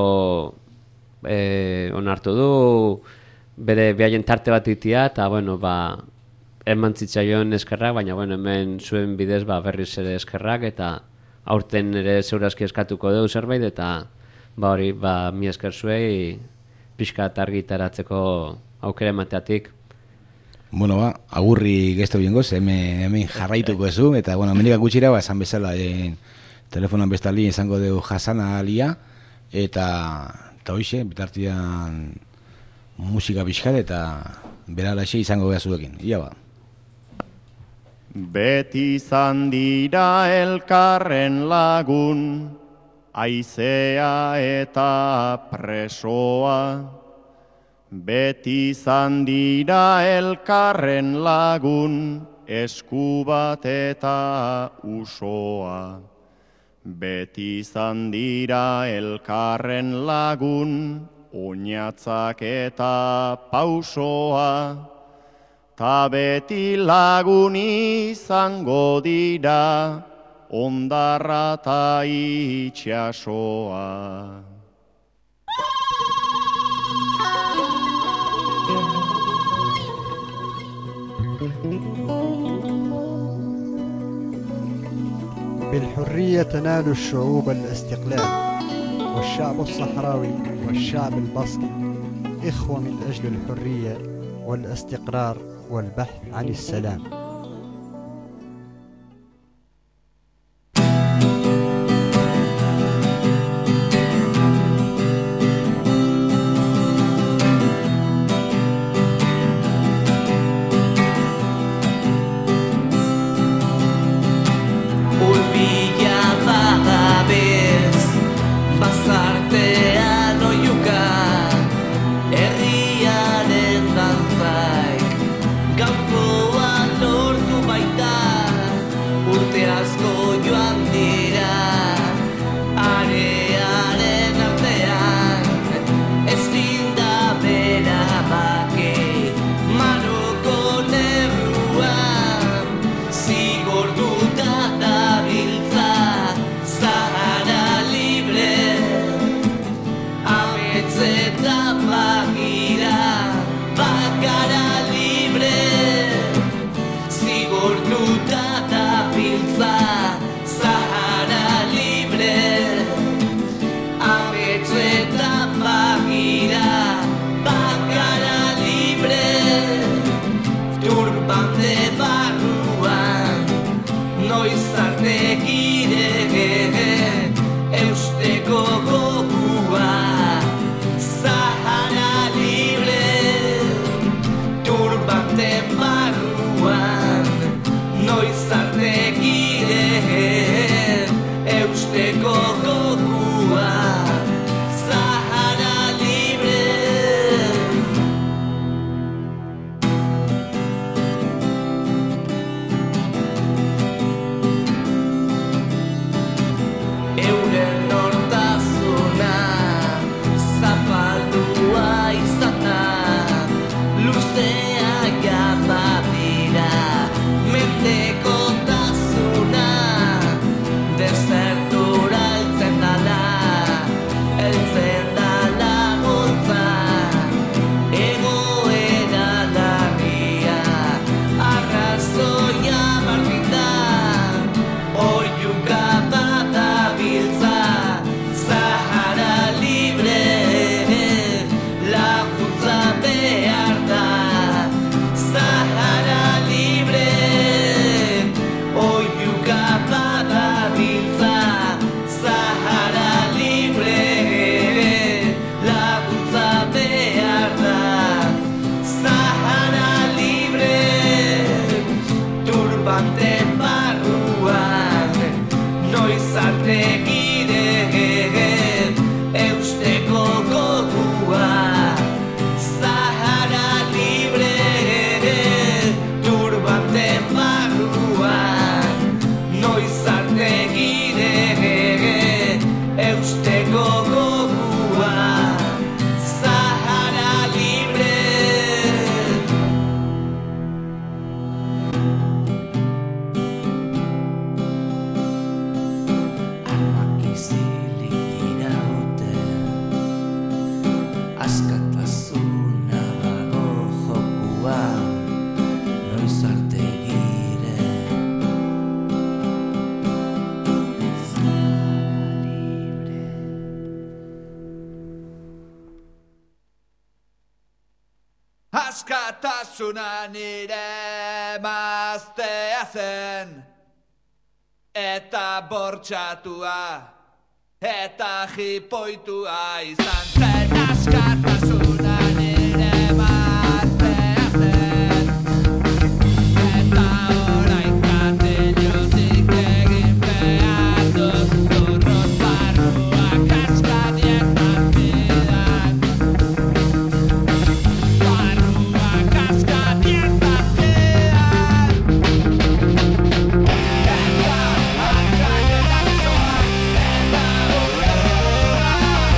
e, onartu du, bere behaien tarte bat itia, eta, bueno, ba, eman zitzaion eskerrak, baina, bueno, hemen zuen bidez, ba, berriz ere eskerrak, eta aurten ere zeurazki eskatuko dugu zerbait, eta, ba, hori, ba, mi esker zuei, pixka eta argitaratzeko aukera emateatik. Bueno, ba, agurri gezte biengoz, hemen, hemen jarraituko ezu, eta, bueno, hemenik gutxira, ba, esan bezala, e, telefonan bestaldi izango dugu jasana alia, eta, eta hoxe, bitartian musika pixkat, eta beralaxe izango gehazuekin, ia ba. Beti izan dira elkarren lagun, aizea eta presoa. Beti izan dira elkarren lagun, esku bat eta usoa. Beti izan dira elkarren lagun, oinatzak eta pausoa. Ta beti lagun izango dira, ondarra ta itxasoa. بالحرية تنال الشعوب الاستقلال، والشعب الصحراوي والشعب البسطي إخوة من أجل الحرية والاستقرار والبحث عن السلام. Euren hortaz askatasuna nire maztea zen, eta bortxatua, eta jipoitua izan zen. Askatasuna nire maztea zen, eta orain katilutik egin behar dut zurrut barruak askadiek zazpidan. Barruak askadiek zazpidan. Eta askaketan izoak, eta urruak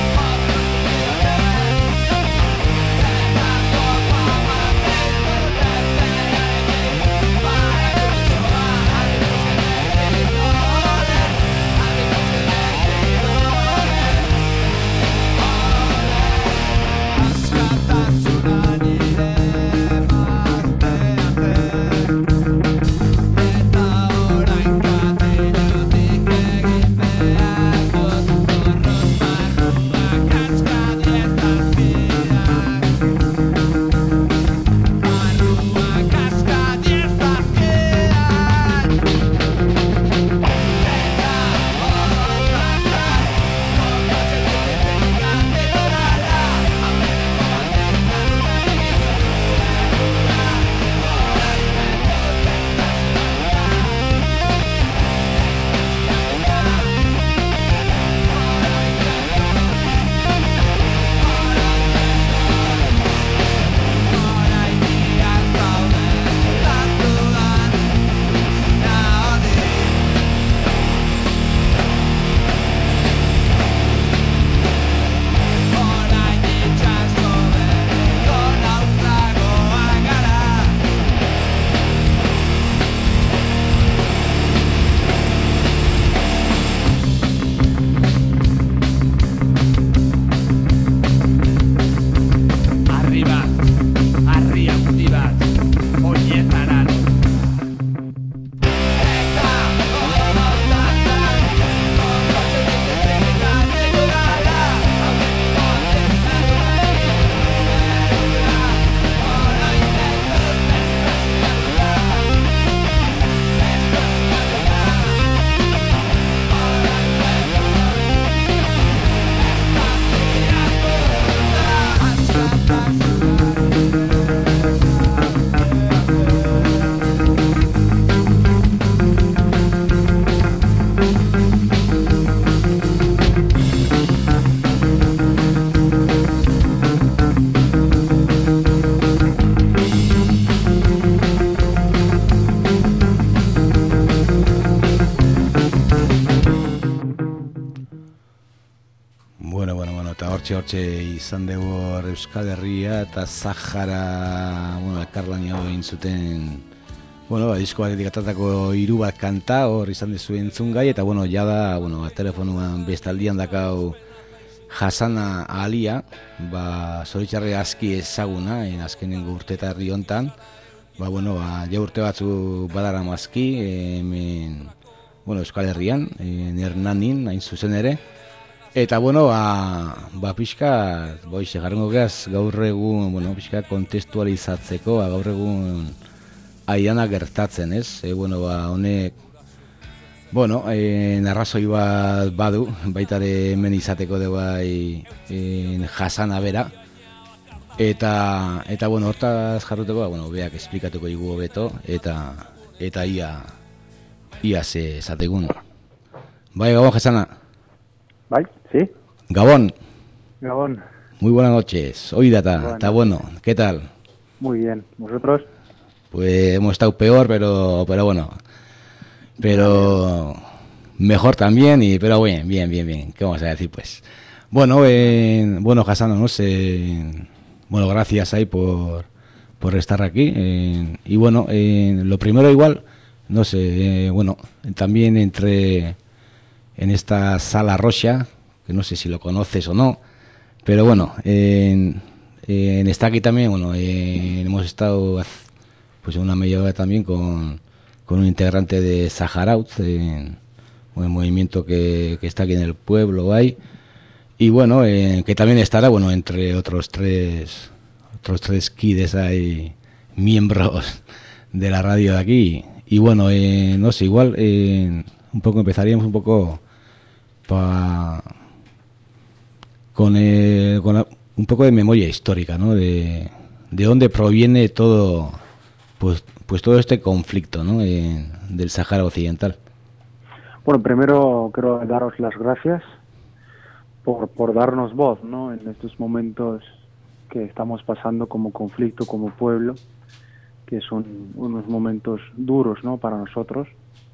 hortxe izan dugu Euskal Herria eta Sahara, bueno, elkarlania egin zuten, bueno, disko batetik atatako hiru bat kanta hor izan dezu entzun gai, eta bueno, jada, bueno, telefonuan bestaldian dakau Hasana Alia, ba, zoritxarri aski ezaguna, en azkenengo urte eta herri hontan, ba, bueno, ba, ja urte batzu badara mazki, hemen, bueno, Euskal Herrian, en Hernanin, hain zuzen ere, eta, bueno, ba, ba pixka, boize, jarrengo geaz, gaur egun, bueno, pixka kontestualizatzeko, ba, gaur egun aiana gertatzen, ez? E, bueno, ba, honek, bueno, e, narrazoi bat badu, baitare hemen izateko de bai e, Hasana bera, eta, eta, bueno, hortaz jarruteko, ba, bueno, beak esplikatuko igu hobeto, eta, eta ia, ia ze zategun. Bai, Gabón, Hasana. Bai, sí. Gabón. Gabón. Muy buenas noches. Hoy data, está bueno. ¿Qué tal? Muy bien. ¿Vosotros? Pues hemos estado peor, pero, pero bueno. Pero mejor también, y pero bien, bien, bien, bien. ¿Qué vamos a decir, pues? Bueno, eh, bueno, Hasana, no sé. Bueno, gracias ahí por, por estar aquí. Eh, y bueno, eh, lo primero igual, no sé, eh, bueno, también entre en esta Sala Roxa, que no sé si lo conoces o no, pero bueno, en, en está aquí también, bueno, eh, hemos estado pues una media hora también con, con un integrante de Saharaut, en un movimiento que, que está aquí en el pueblo, hay, y bueno, eh, que también estará, bueno, entre otros tres otros tres kides ahí, miembros de la radio de aquí. Y bueno, eh, no sé, igual eh, un poco empezaríamos un poco pa, con, eh, con la, un poco de memoria histórica, ¿no? De, de dónde proviene todo, pues, pues todo este conflicto, ¿no? Eh, del Sáhara Occidental. Bueno, primero quiero daros las gracias por, por darnos voz, ¿no? En estos momentos que estamos pasando como conflicto, como pueblo, que son unos momentos duros, ¿no? Para nosotros.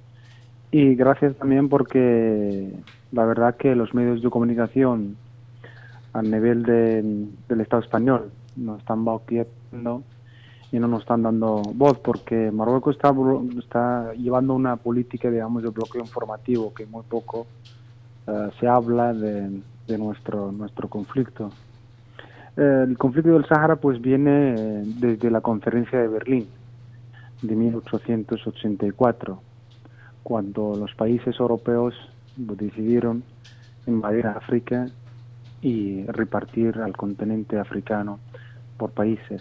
Y gracias también porque la verdad que los medios de comunicación a nivel de, del Estado español nos están bloqueando y no nos están dando voz, porque Marruecos está, está llevando una política, digamos, de bloqueo informativo, que muy poco uh, se habla de, de nuestro, nuestro conflicto. Eh, el conflicto del Sáhara pues viene eh, desde la Conferencia de Berlín de mil ochocientos ochenta y cuatro, cuando los países europeos decidieron invadir África y repartir al continente africano por países.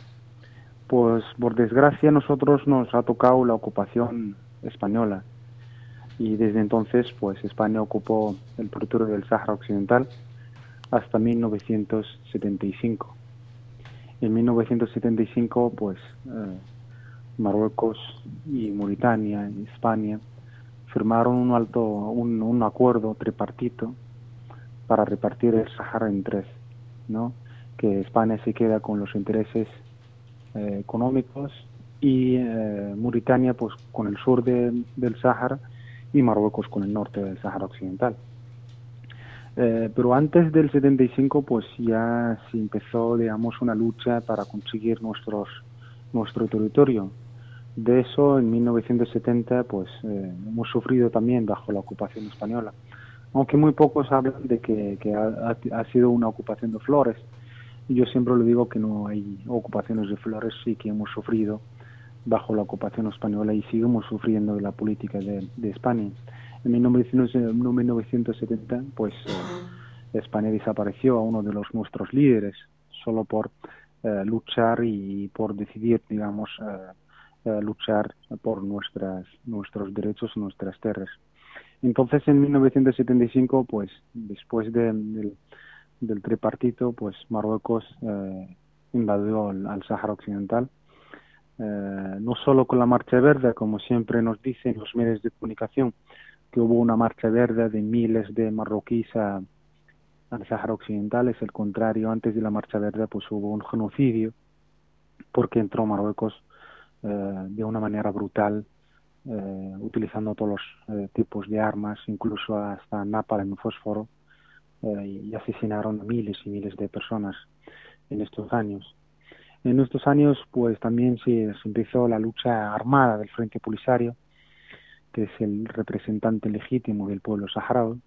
Pues por desgracia nosotros nos ha tocado la ocupación española y desde entonces pues España ocupó el territorio del Sáhara Occidental hasta mil novecientos setenta y cinco. En mil novecientos setenta y cinco pues eh, Marruecos y Mauritania y España firmaron un alto un, un acuerdo tripartito para repartir el Sáhara en tres, ¿no? Que España se queda con los intereses eh, económicos y eh, Mauritania pues con el sur de, del Sáhara y Marruecos con el norte del Sáhara Occidental. Eh, pero antes del setenta y cinco pues ya se empezó, digamos, una lucha para conseguir nuestros nuestro territorio. De eso en mil novecientos setenta pues eh, hemos sufrido también bajo la ocupación española, aunque muy pocos hablan de que, que ha, ha sido una ocupación de flores. Y yo siempre le digo que no hay ocupaciones de flores, sí que hemos sufrido bajo la ocupación española y seguimos sufriendo de la política de, de España. En mil novecientos setenta pues eh, España desapareció a uno de los nuestros líderes solo por eh, luchar y por decidir, digamos, eh, eh, luchar por nuestras nuestros derechos y nuestras tierras. Entonces en mil novecientos setenta y cinco pues después de, del, del tripartito pues Marruecos eh, invadió al, al Sáhara Occidental, eh, no solo con la Marcha Verde, como siempre nos dicen los medios de comunicación, que hubo una marcha verde de miles de marroquíes a, al Sáhara Occidental. Es el contrario, antes de la marcha verde pues hubo un genocidio porque entró Marruecos eh, de una manera brutal, eh, utilizando todos los eh, tipos de armas, incluso hasta napalm, fósforo, eh, y asesinaron a miles y miles de personas en estos años. En estos años pues también se, se empezó la lucha armada del Frente Polisario, que es el representante legítimo del pueblo saharaui,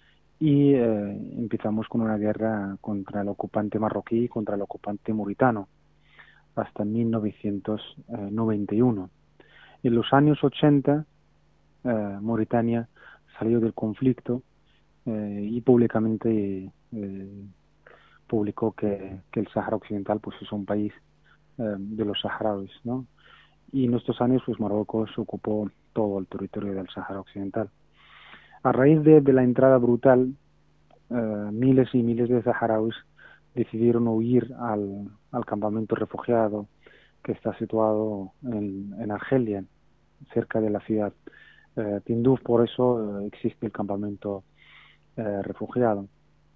y eh, empezamos con una guerra contra el ocupante marroquí y contra el ocupante mauritano hasta mil novecientos noventa y uno. En los años ochenta eh, Mauritania salió del conflicto eh, y públicamente eh, publicó que, que el Sáhara Occidental pues es un país eh, de los saharauis, ¿no? Y en estos años pues Marruecos ocupó todo el territorio del Sáhara Occidental. A raíz de, de la entrada brutal, eh, miles y miles de saharauis decidieron huir al, al campamento refugiado que está situado en, en Argelia, cerca de la ciudad eh, Tinduf. Por eso eh, existe el campamento eh, refugiado.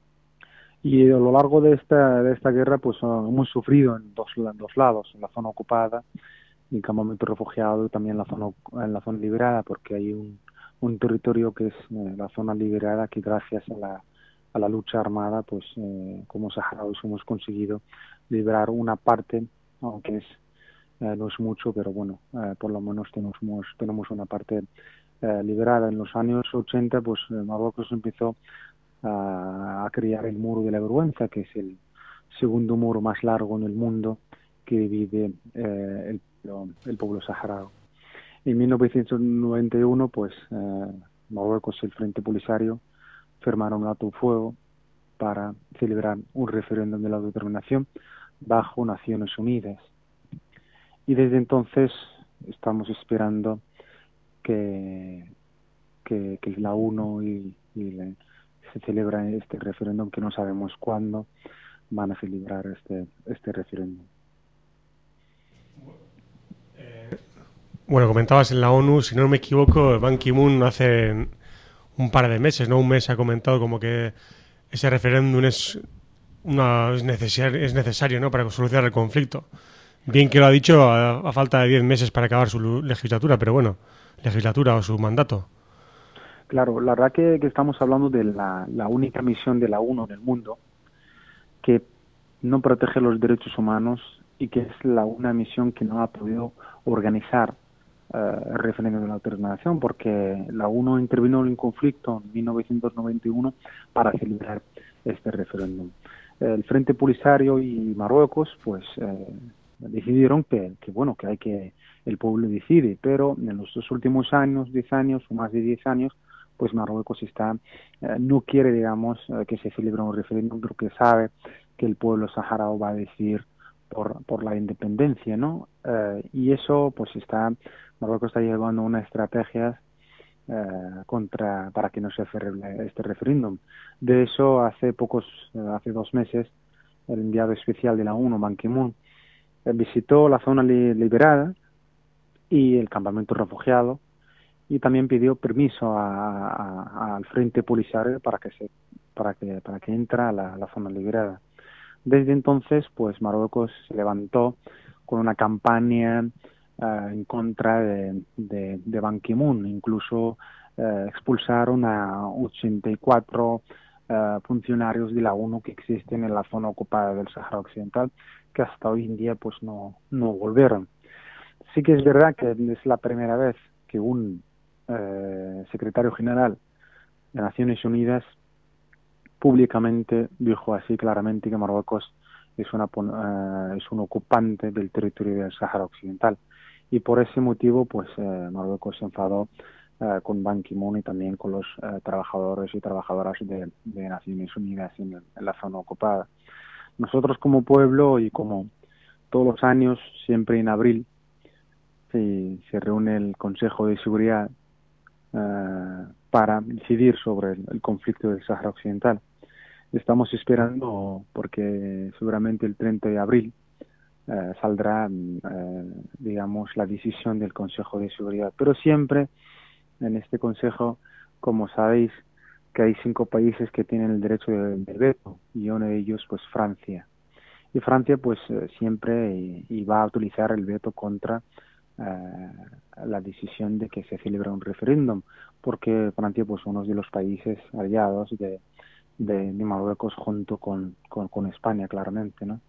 Y a lo largo de esta de esta guerra pues hemos sufrido en dos, en dos lados, en la zona ocupada, el campamento refugiado, y también la zona en la zona liberada, porque hay un, un territorio que es eh, la zona liberada, que gracias a la a la lucha armada pues eh, como saharauis hemos conseguido liberar una parte, aunque es eh, no es mucho, pero bueno, eh, por lo menos tenemos tenemos una parte eh, liberada. En los años ochenta pues eh, Marruecos empezó a, a crear el muro de la vergüenza, que es el segundo muro más largo en el mundo que divide eh, el el pueblo saharaui. En mil novecientos noventa y uno pues eh, Marruecos y el Frente Polisario firmaron un alto fuego para celebrar un referéndum de la autodeterminación bajo Naciones Unidas. Y desde entonces estamos esperando que, que, que la ONU y, y la, se celebra este referéndum, que no sabemos cuándo van a celebrar este, este referéndum. Bueno, comentabas en la ONU, si no me equivoco, Ban Ki-moon hace un par de meses, no un mes, ha comentado como que ese referéndum es, una, es, necesario, es necesario, ¿no?, para solucionar el conflicto. Bien que lo ha dicho a, a falta de diez meses para acabar su legislatura, pero bueno, legislatura o su mandato. Claro, la verdad que, que estamos hablando de la, la única misión de la ONU en el mundo que no protege los derechos humanos y que es la una misión que no ha podido organizar uh, el referéndum de la autodeterminación, porque la ONU intervino en un conflicto en mil novecientos noventa y uno para celebrar este referéndum. El Frente Polisario y Marruecos pues eh, decidieron que, que bueno que hay que el pueblo decide, pero en los dos últimos años, diez años o más de diez años, pues Marruecos está eh, no quiere, digamos, eh, que se celebre un referéndum, porque sabe que el pueblo saharaui va a decidir por por la independencia, ¿no? Eh, y eso, pues está Marruecos está llevando una estrategia eh, contra para que no se celebre este referéndum. De eso, hace pocos, eh, hace dos meses, el enviado especial de la ONU, Ban Ki-moon, eh, visitó la zona li liberada y el campamento refugiado, y también pidió permiso a, a, al Frente Polisario para que se para que para que entre a la, la zona liberada. Desde entonces, pues Marruecos se levantó con una campaña uh, en contra de, de, de Ban Ki-moon. Incluso uh, expulsaron a ochenta y cuatro uh, funcionarios de la ONU que existen en la zona ocupada del Sahara Occidental, que hasta hoy en día pues no, no volvieron. Sí que es verdad que es la primera vez que un uh, secretario general de Naciones Unidas públicamente dijo así claramente que Marruecos es, una, uh, es un ocupante del territorio del Sahara Occidental, y por ese motivo pues uh, Marruecos se enfadó uh, con Ban Ki-moon y también con los uh, trabajadores y trabajadoras de, de Naciones Unidas en, el, en la zona ocupada. Nosotros como pueblo, y como todos los años, siempre en abril se, se reúne el Consejo de Seguridad uh, para decidir sobre el, el conflicto del Sahara Occidental. Estamos esperando porque seguramente el treinta de abril eh, saldrá, eh, digamos, la decisión del Consejo de Seguridad. Pero siempre en este Consejo, como sabéis, que hay cinco países que tienen el derecho de, de veto, y uno de ellos, pues, Francia. Y Francia, pues, eh, siempre y, y va a utilizar el veto contra eh, la decisión de que se celebre un referéndum, porque Francia, pues, uno de los países aliados de De, de Marruecos junto con, con, con España, claramente, ¿no?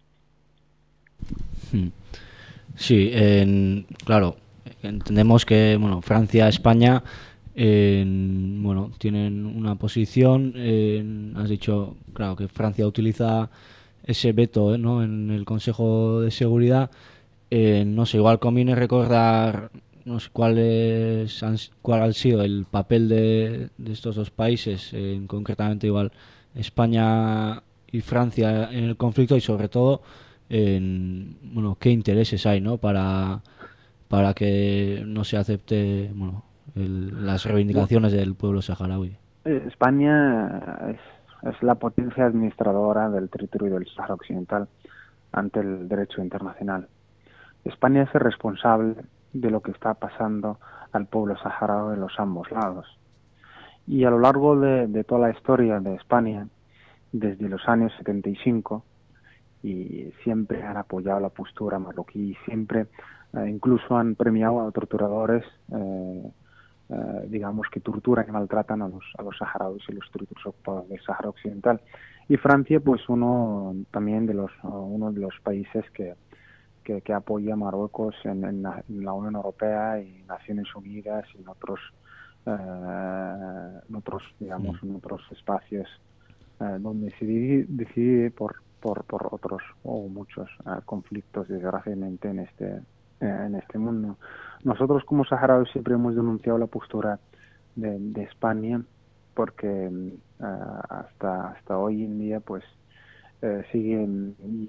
Sí, en, claro, entendemos que, bueno, Francia, España, en, bueno, tienen una posición. En, has dicho, claro, que Francia utiliza ese veto, ¿no?, en el Consejo de Seguridad. Eh, no sé, igual conviene recordar, no sé cuál es cuál ha sido el papel de, de estos dos países, eh, concretamente igual España y Francia en el conflicto, y sobre todo en, bueno, qué intereses hay, ¿no?, para para que no se acepte, bueno, el, las reivindicaciones del pueblo saharaui. España es, es la potencia administradora del territorio del Sahara Occidental ante el derecho internacional. España es el responsable de lo que está pasando al pueblo saharaui en los ambos lados. Y a lo largo de, de toda la historia de España, desde los años setenta y cinco, y siempre han apoyado la postura marroquí, siempre eh, incluso han premiado a torturadores, eh, eh, digamos, que torturan y maltratan a los, a los saharauis y los territorios ocupados del Sahara Occidental. Y Francia, pues uno también de los, uno de los países que Que, que apoya a Marruecos en, en, la, en la Unión Europea y Naciones Unidas y en otros, eh, en otros digamos, en otros espacios eh, donde se divide, decide por, por, por otros o muchos eh, conflictos, desgraciadamente, en este, eh, en este mundo. Nosotros como saharauis siempre hemos denunciado la postura de, de España, porque eh, hasta, hasta hoy en día pues eh, siguen y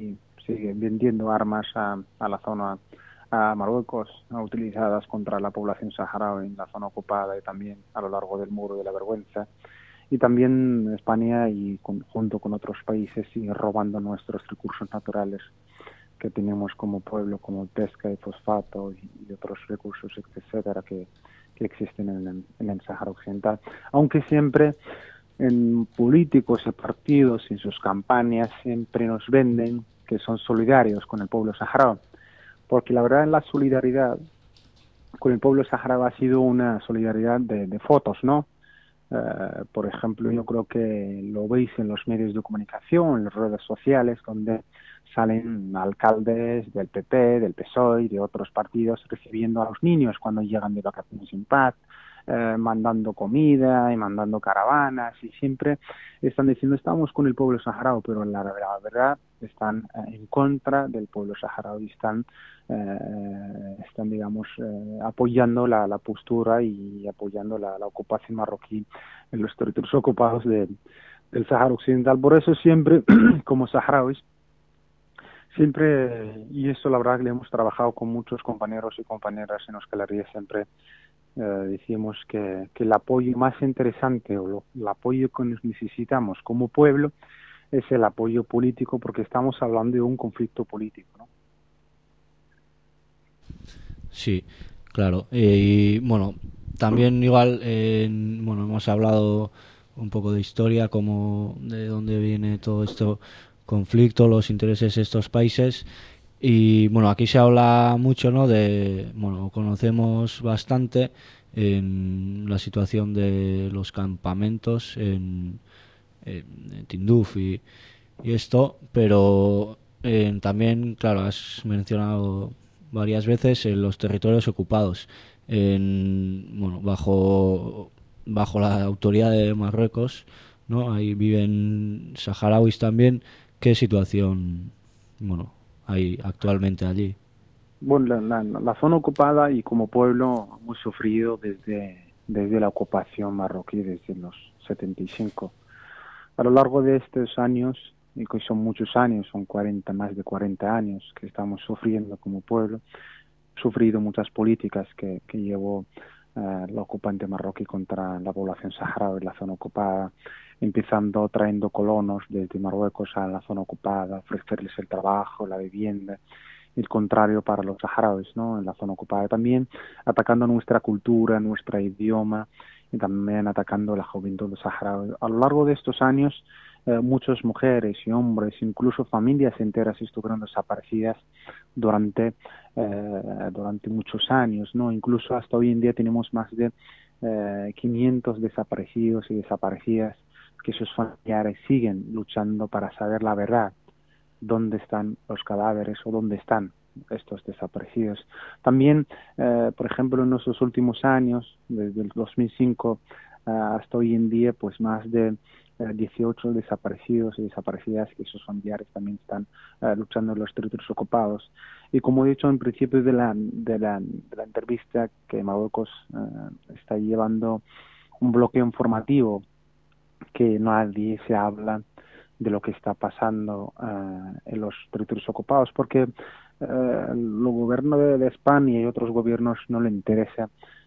sigue vendiendo armas a, a la zona, a Marruecos, utilizadas contra la población saharaui en la zona ocupada y también a lo largo del Muro de la Vergüenza. Y también España, y con, junto con otros países, sigue robando nuestros recursos naturales que tenemos como pueblo, como pesca y fosfato y, y otros recursos, etcétera, que, que existen en el, en el Sáhara Occidental. Aunque siempre en políticos y partidos, en sus campañas, siempre nos venden que son solidarios con el pueblo saharaui. Porque la verdad, la solidaridad con el pueblo saharaui ha sido una solidaridad de, de fotos, ¿no? Uh, por ejemplo, yo creo que lo veis en los medios de comunicación, en las redes sociales, donde salen alcaldes del P P, del P S O E y de otros partidos recibiendo a los niños cuando llegan de vacaciones en paz, eh, mandando comida y mandando caravanas, y siempre están diciendo estamos con el pueblo saharaui, pero la, la verdad están eh, en contra del pueblo saharaui, están, eh, están digamos, eh, apoyando la, la postura y apoyando la, la ocupación marroquí en los territorios ocupados de, del Sáhara Occidental. Por eso siempre, como saharauis, siempre, y eso la verdad que le hemos trabajado con muchos compañeros y compañeras en Euskal Herria, siempre eh, decimos que, que el apoyo más interesante o lo, el apoyo que necesitamos como pueblo es el apoyo político, porque estamos hablando de un conflicto político, ¿no? Sí, claro. Eh, y bueno, también igual, eh, bueno, hemos hablado un poco de historia, como de dónde viene todo esto conflicto, los intereses de estos países. Y bueno, aquí se habla mucho, ¿no? De, bueno, conocemos bastante en la situación de los campamentos en, en, en Tinduf y, y esto, pero eh, también, claro, has mencionado varias veces en los territorios ocupados, en, bueno, bajo bajo la autoridad de Marruecos, ¿no? Ahí viven saharauis también. ¿Qué situación, bueno, hay actualmente allí? Bueno, la, la, la zona ocupada, y como pueblo hemos sufrido desde, desde la ocupación marroquí, desde los setenta y cinco. A lo largo de estos años, y que son muchos años, son cuarenta, más de cuarenta años que estamos sufriendo como pueblo, sufrido muchas políticas que, que llevó uh, la ocupante marroquí contra la población saharaui en la zona ocupada, empezando trayendo colonos desde Marruecos a la zona ocupada, ofrecerles el trabajo, la vivienda, el contrario para los saharauis, ¿no? En la zona ocupada también, atacando nuestra cultura, nuestro idioma, y también atacando la juventud saharaui. A lo largo de estos años, eh, muchas mujeres y hombres, incluso familias enteras, estuvieron desaparecidas durante eh, durante muchos años, ¿no? Incluso hasta hoy en día tenemos más de eh, quinientos desaparecidos y desaparecidas, que sus familiares siguen luchando para saber la verdad, dónde están los cadáveres o dónde están estos desaparecidos. También, eh, por ejemplo, en estos últimos años, desde el dos mil cinco uh, hasta hoy en día, pues más de eh, dieciocho desaparecidos y desaparecidas, que sus familiares también están uh, luchando en los territorios ocupados. Y como he dicho en principio de la, de la, de la entrevista, que Marruecos uh, está llevando un bloqueo informativo, que nadie se habla de lo que está pasando uh, en los territorios ocupados, porque uh, el gobierno de, de España y otros gobiernos no le interesa,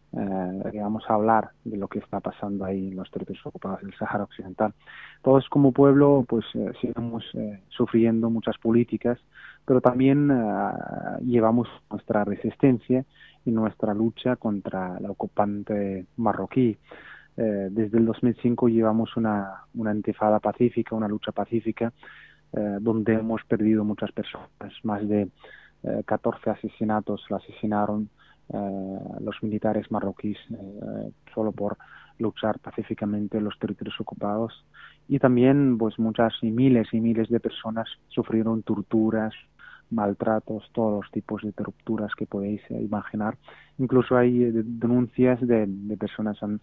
uh, digamos, hablar de lo que está pasando ahí en los territorios ocupados del Sáhara Occidental. Todos como pueblo, pues, uh, seguimos uh, sufriendo muchas políticas, pero también uh, llevamos nuestra resistencia y nuestra lucha contra la ocupante marroquí. Eh, desde el dos mil cinco llevamos una, una intifada pacífica, una lucha pacífica, eh, donde hemos perdido muchas personas. Más de eh, catorce asesinatos asesinaron eh, los militares marroquíes eh, solo por luchar pacíficamente en los territorios ocupados. Y también pues muchas y miles y miles de personas sufrieron torturas, maltratos, todos los tipos de torturas que podéis eh, imaginar. Incluso hay eh, denuncias de, de personas han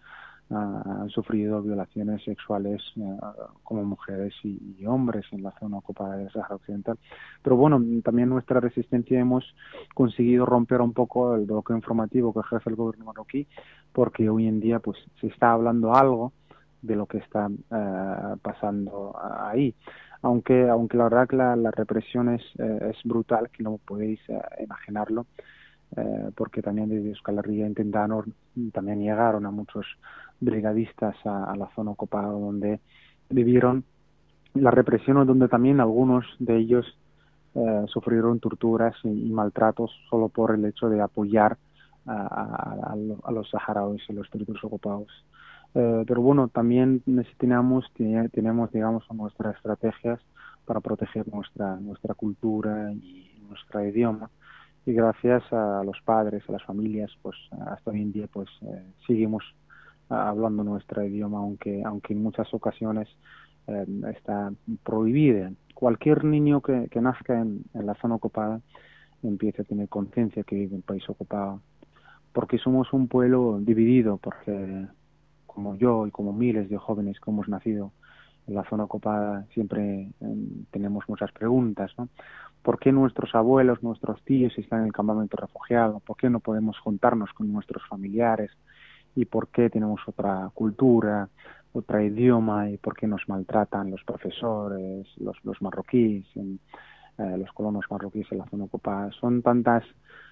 han sufrido violaciones sexuales uh, como mujeres y, y hombres en la zona ocupada del Sáhara Occidental. Pero bueno, también nuestra resistencia hemos conseguido romper un poco el bloqueo informativo que ejerce el gobierno marroquí, porque hoy en día pues se está hablando algo de lo que está uh, pasando ahí. aunque aunque la verdad que la, la represión es, eh, es brutal, que no podéis eh, imaginarlo, eh, porque también desde Euskal Herria intentaron, también llegaron a muchos brigadistas a, a la zona ocupada donde vivieron la represión, donde también algunos de ellos eh, sufrieron torturas y, y maltratos solo por el hecho de apoyar a, a, a los saharauis en los territorios ocupados. Eh, pero bueno, también necesitamos, tenemos, digamos, nuestras estrategias para proteger nuestra nuestra cultura y nuestro idioma. Y gracias a los padres, a las familias, pues hasta hoy en día, pues eh, seguimos uh, hablando nuestro idioma, aunque aunque en muchas ocasiones eh, está prohibida. Cualquier niño que, que nazca en, en la zona ocupada empieza a tener conciencia que vive en un país ocupado, porque somos un pueblo dividido, porque como yo y como miles de jóvenes que hemos nacido en la zona ocupada siempre eh, tenemos muchas preguntas, ¿no? ¿Por qué nuestros abuelos, nuestros tíos están en el campamento refugiado? ¿Por qué no podemos juntarnos con nuestros familiares? ¿Y por qué tenemos otra cultura, otro idioma? ¿Y por qué nos maltratan los profesores, los, los marroquíes, en, eh, los colonos marroquíes en la zona ocupada? Son tantas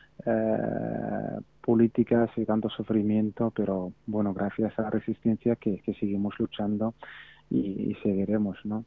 eh, políticas y tanto sufrimiento, pero bueno, gracias a la resistencia que, que seguimos luchando y, y seguiremos, ¿no?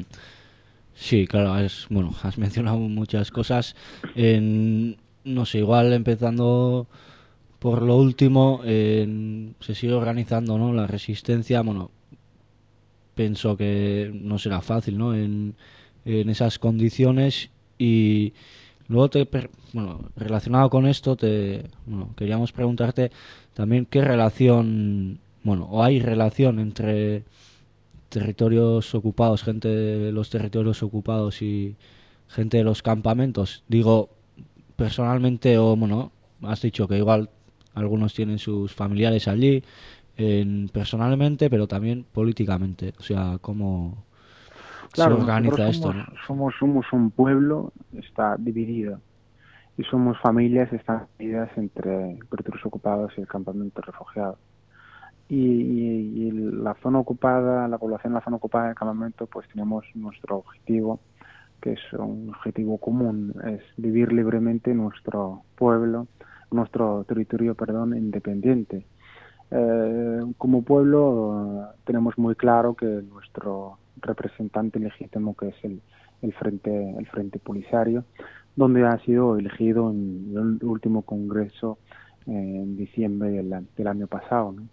Sí, claro, es, bueno, has mencionado muchas cosas. En, no sé, igual empezando por lo último, en, se sigue organizando, ¿no?, la resistencia. Bueno, pienso que no será fácil, ¿no?, en, en esas condiciones. Y luego, te, bueno, relacionado con esto, te, bueno, queríamos preguntarte también qué relación, bueno, o hay relación entre territorios ocupados, gente de los territorios ocupados y gente de los campamentos. Digo, personalmente, o bueno, has dicho que igual algunos tienen sus familiares allí, en, personalmente, pero también políticamente. O sea, ¿cómo claro, se organiza esto, somos, ¿no? Somos, somos un pueblo, está dividido, y somos familias, están divididas entre territorios ocupados y el campamento refugiado. Y, y, y la zona ocupada, la población en la zona ocupada del campamento, pues tenemos nuestro objetivo, que es un objetivo común, es vivir libremente nuestro pueblo, nuestro territorio, perdón, independiente. Eh, como pueblo uh, tenemos muy claro que nuestro representante legítimo, que es el, el Frente el Frente Polisario, donde ha sido elegido en el último congreso eh, en diciembre del, del año pasado, ¿no?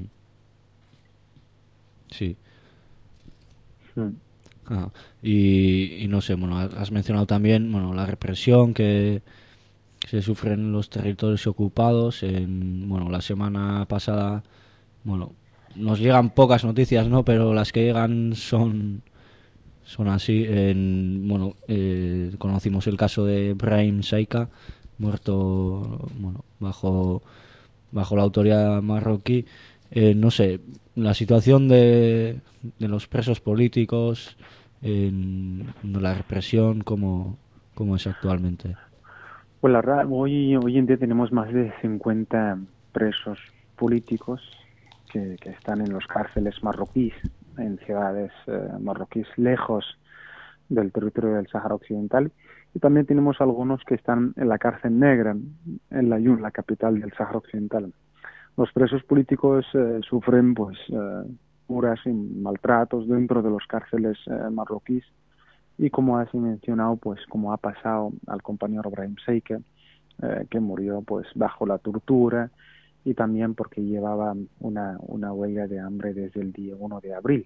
Sí. Sí. Ah, y, y no sé, bueno, has mencionado también, bueno, la represión que se sufre en los territorios ocupados. En, bueno, la semana pasada, bueno, nos llegan pocas noticias, ¿no?, pero las que llegan son son así. En, bueno, eh, conocimos el caso de Brahim Saika, muerto, bueno, bajo bajo la autoridad marroquí. Eh, no sé, la situación de, de los presos políticos, en, de la represión, ¿cómo, cómo es actualmente? Pues la verdad, hoy, hoy en día tenemos más de cincuenta presos políticos que, que están en los cárceles marroquíes, en ciudades eh, marroquíes lejos del territorio del Sáhara Occidental. Y también tenemos algunos que están en la cárcel negra, en La Yun, la capital del Sáhara Occidental. Los presos políticos eh, sufren pues eh, puras y maltratos dentro de los cárceles eh, marroquíes, y como has mencionado, pues como ha pasado al compañero Brahim Saika, eh, que murió pues bajo la tortura, y también porque llevaba una, una huelga de hambre desde el día uno de abril.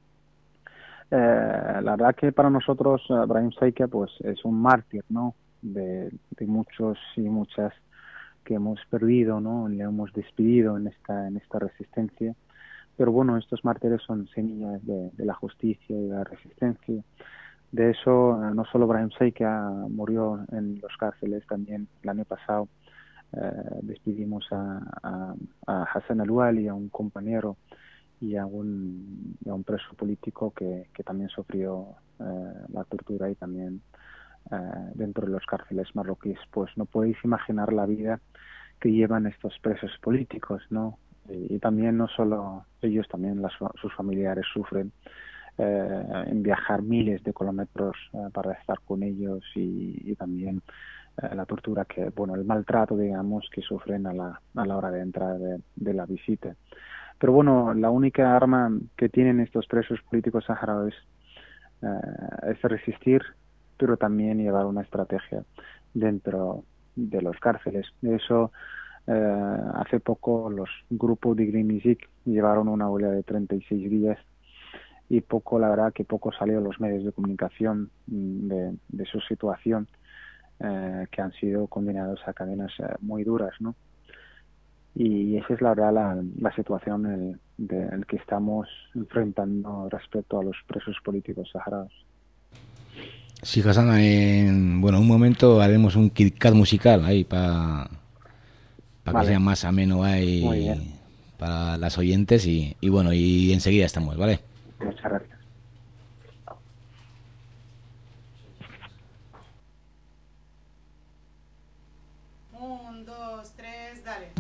Eh, la verdad que para nosotros uh, Brahim Saika pues es un mártir, ¿no?, de, de muchos y muchas que hemos perdido, ¿no?, le hemos despedido en esta en esta resistencia. Pero bueno, estos mártires son semillas de, de la justicia y de la resistencia. De eso, uh, no solo Brahim Saika murió en los cárceles, también el año pasado uh, despedimos a, a, a Hassan Al-Wali, a un compañero y a un, a un preso político que, que también sufrió uh, la tortura y también uh, dentro de los cárceles marroquíes. Pues no podéis imaginar la vida que llevan estos presos políticos, ¿no? Y, y también no solo ellos, también las, sus familiares sufren eh, en viajar miles de kilómetros eh, para estar con ellos y, y también eh, la tortura que, bueno, el maltrato, digamos, que sufren a la, a la hora de entrar de, de la visita. Pero bueno, la única arma que tienen estos presos políticos saharauis eh, es resistir, pero también llevar una estrategia dentro de los cárceles. De eso, eh, hace poco los grupos de Green Music llevaron una huelga de treinta y seis días y poco, la verdad que poco salió en los medios de comunicación de, de su situación, eh, que han sido condenados a cadenas eh, muy duras, ¿no? Y esa es la verdad la, la situación en el, de, el que estamos enfrentando respecto a los presos políticos saharauis. Sí, Hassan, en bueno, un momento haremos un Kit Kat musical ahí para pa vale. que sea más ameno ahí para las oyentes y, y bueno, y enseguida estamos, ¿vale? Muchas gracias. Un, dos, tres, dale.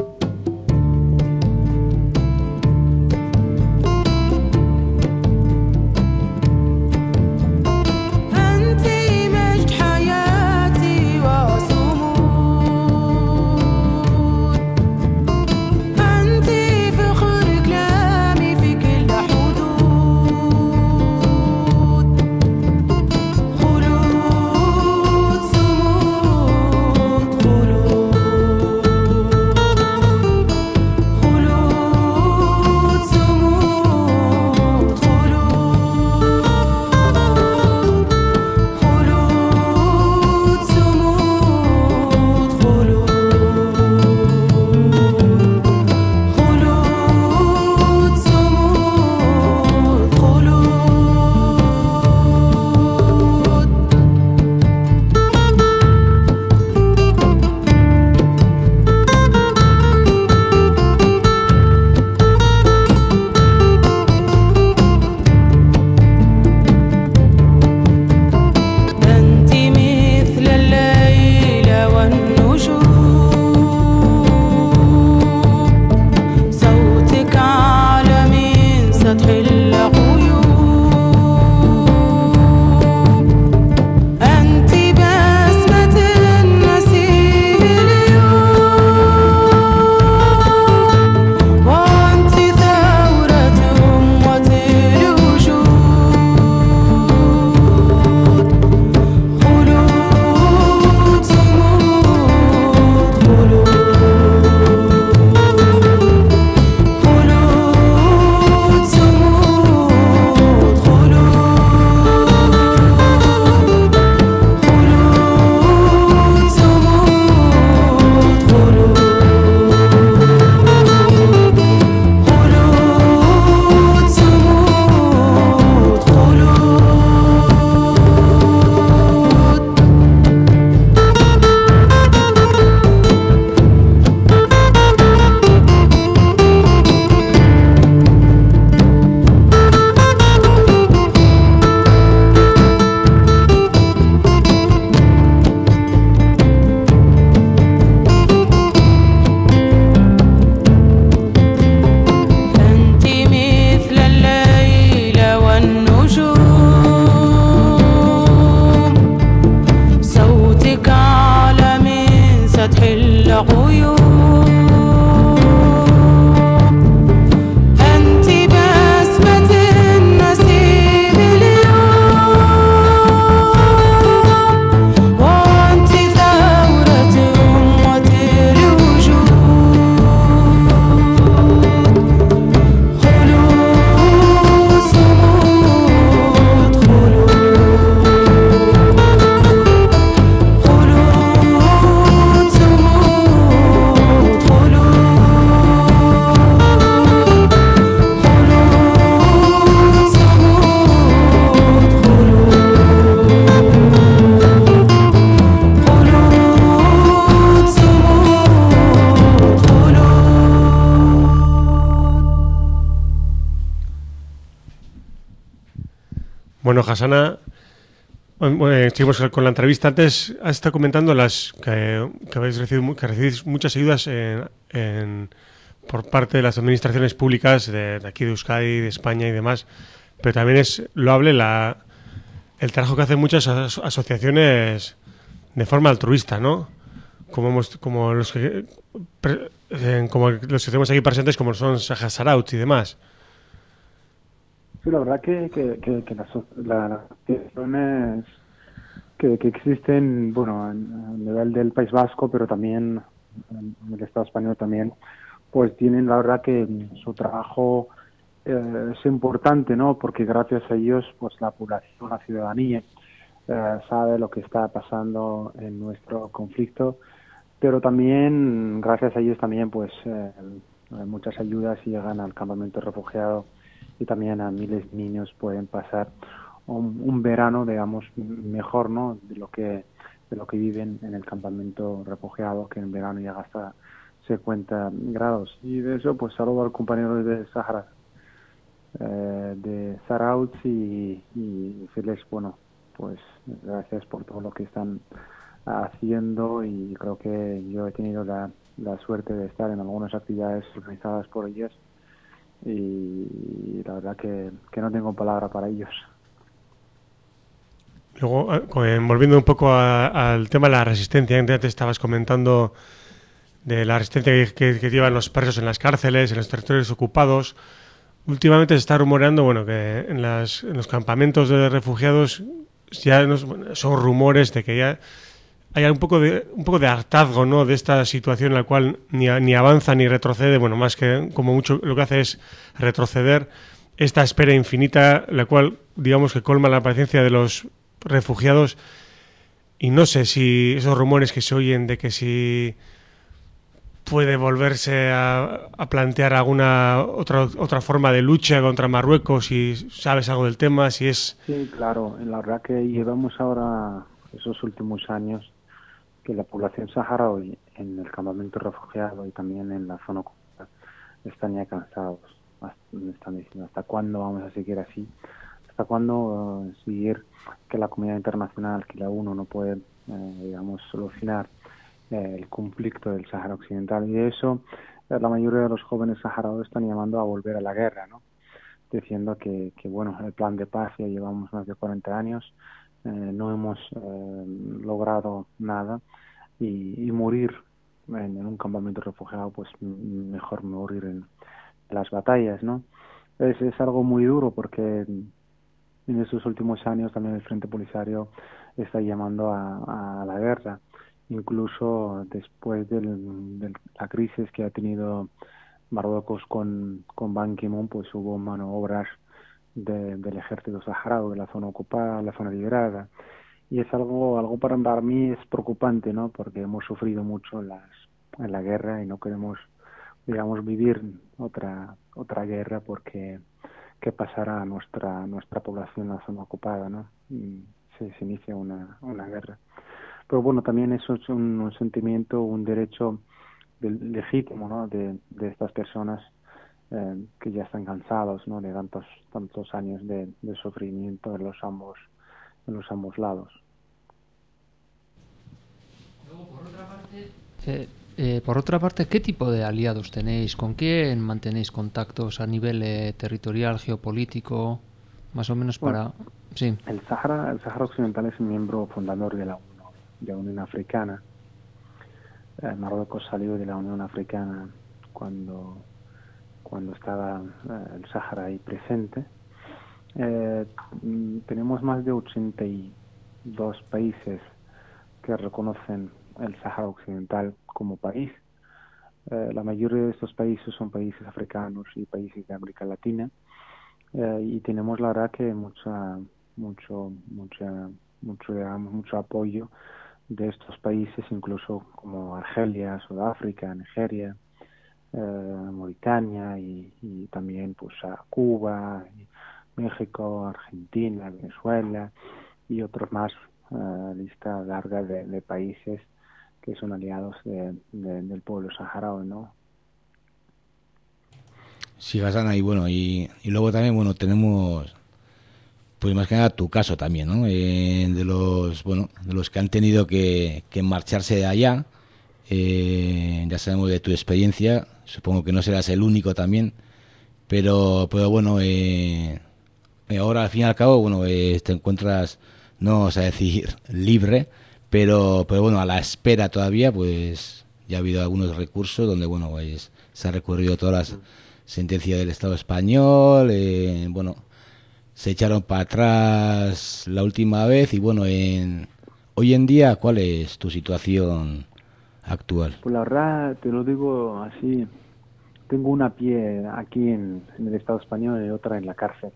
Bueno, Hassana, bueno, seguimos con la entrevista. Antes has estado comentando las que, que habéis recibido, que recibís muchas ayudas en, en, por parte de las administraciones públicas de, de aquí de Euskadi, de España y demás, pero también es loable la, el trabajo que hacen muchas as- asociaciones de forma altruista, ¿no? Como, hemos, como, los que, pre, eh, como los que tenemos aquí presentes, como son Sahar Saraut y demás. Sí, la verdad que, que, que, que las la, las asociaciones que, que existen, bueno, a nivel del País Vasco, pero también en el Estado español también, pues tienen la verdad que su trabajo eh, es importante, ¿no? Porque gracias a ellos, pues la población, la ciudadanía eh, sabe lo que está pasando en nuestro conflicto, pero también gracias a ellos también, pues eh, muchas ayudas llegan al campamento refugiado y también a miles de niños pueden pasar un, un verano, digamos, mejor, ¿no? De lo que de lo que viven en el campamento refugiado, que en verano llega hasta cincuenta grados. Y de eso, pues saludo al compañero de Sahara, eh, de Saraut y, y decirles, bueno, pues gracias por todo lo que están haciendo, y creo que yo he tenido la, la suerte de estar en algunas actividades organizadas por ellos y la verdad que, que no tengo palabra para ellos. Luego, eh, volviendo un poco a, al tema de la resistencia, antes estabas comentando de la resistencia que, que, que llevan los presos en las cárceles, en los territorios ocupados. Últimamente se está rumoreando, bueno, que en, las, en los campamentos de refugiados ya nos, bueno, son rumores de que ya hay un poco de un poco de hartazgo, ¿no?, de esta situación en la cual ni, ni avanza ni retrocede, bueno, más que como mucho lo que hace es retroceder, esta espera infinita, la cual digamos que colma la paciencia de los refugiados. Y no sé si esos rumores que se oyen de que si puede volverse a, a plantear alguna otra otra forma de lucha contra Marruecos, si sabes algo del tema, si es... Sí, claro, la verdad que llevamos ahora esos últimos años que la población saharaui en el campamento refugiado y también en la zona ocupada están ya cansados. Están diciendo, ¿hasta cuándo vamos a seguir así? ¿Hasta cuándo uh, seguir que la comunidad internacional, que la ONU no puede, eh, digamos, solucionar eh, el conflicto del Sahara Occidental? Y de eso, eh, la mayoría de los jóvenes saharauis están llamando a volver a la guerra, ¿no? Diciendo que, que, bueno, el plan de paz ya llevamos más de cuarenta años, eh, no hemos eh, logrado nada, y, y morir en, en un campamento refugiado, pues mejor morir en las batallas, ¿no? Es, es algo muy duro porque en estos últimos años también el Frente Polisario está llamando a, a la guerra, incluso después de la crisis que ha tenido Marruecos con, con Ban Ki-moon, pues hubo maniobras de, del ejército saharaui, de la zona ocupada, la zona liberada, y es algo algo para, para mí es preocupante, ¿no? Porque hemos sufrido mucho en, las, en la guerra y no queremos, digamos, vivir otra otra guerra porque qué pasará a nuestra nuestra población en la zona ocupada, ¿no? Y se, se inicia una, una guerra. Pero bueno, también eso es un, un sentimiento, un derecho de, legítimo, ¿no? De, de estas personas eh, que ya están cansados, ¿no? De tantos tantos años de, de sufrimiento en los ambos en los ambos lados. Luego, por otra parte, eh, eh, por otra parte, ¿qué tipo de aliados tenéis? ¿Con quién mantenéis contactos a nivel eh, territorial, geopolítico, más o menos para? Bueno, sí. El Sahara, el Sahara Occidental es miembro fundador de la ONU, de la Unión Africana. Eh, Marruecos salió de la Unión Africana cuando cuando estaba eh, el Sahara ahí presente. Eh, tenemos más de ochenta y dos países que reconocen el Sahara Occidental como país. Eh, la mayoría de estos países son países africanos y países de América Latina, eh, y tenemos la verdad que mucha mucho mucha mucho digamos, mucho apoyo de estos países, incluso como Argelia, Sudáfrica, Nigeria, eh, Mauritania y, y también pues a Cuba, México, Argentina, Venezuela y otros más, uh, lista larga de, de países que son aliados de, de, del pueblo saharaui, ¿no? Sí, Hassan, y bueno, y, y luego también, bueno, tenemos, pues más que nada tu caso también, ¿no? Eh, de los, bueno, de los que han tenido que, que marcharse de allá. Eh, ya sabemos de tu experiencia, supongo que no serás el único también, pero, pero bueno, eh, eh, ahora al fin y al cabo, bueno, eh, te encuentras, no vamos a decir libre, pero, pero bueno, a la espera todavía, pues ya ha habido algunos recursos donde, bueno, pues se ha recurrido a todas las sentencias del Estado español, eh, bueno, se echaron para atrás la última vez y bueno, en hoy en día, ¿cuál es tu situación actual? Pues la verdad, te lo digo así, tengo una pie aquí en, en el Estado español y otra en la cárcel,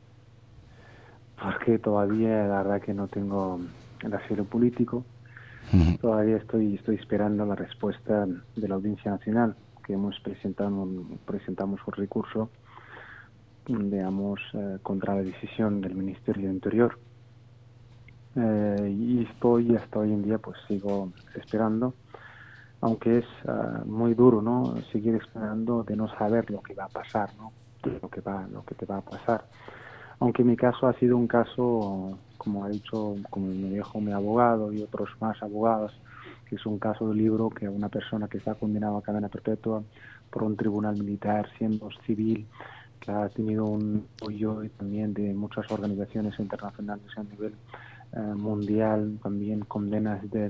porque todavía la verdad que no tengo el asilo político, todavía estoy estoy esperando la respuesta de la Audiencia Nacional, que hemos presentado presentamos un recurso, digamos, eh, contra la decisión del Ministerio de Interior. Eh, y estoy hasta hoy en día, pues sigo esperando, aunque es uh, muy duro, ¿no? Seguir esperando de no saber lo que va a pasar, ¿no? Lo que va, lo que te va a pasar. Aunque mi caso ha sido un caso, como ha dicho, como me dijo mi abogado y otros más abogados, que es un caso de libro que una persona que está condenada a cadena perpetua por un tribunal militar, siendo civil, que ha tenido un apoyo también de muchas organizaciones internacionales a nivel eh, mundial, también condenas de,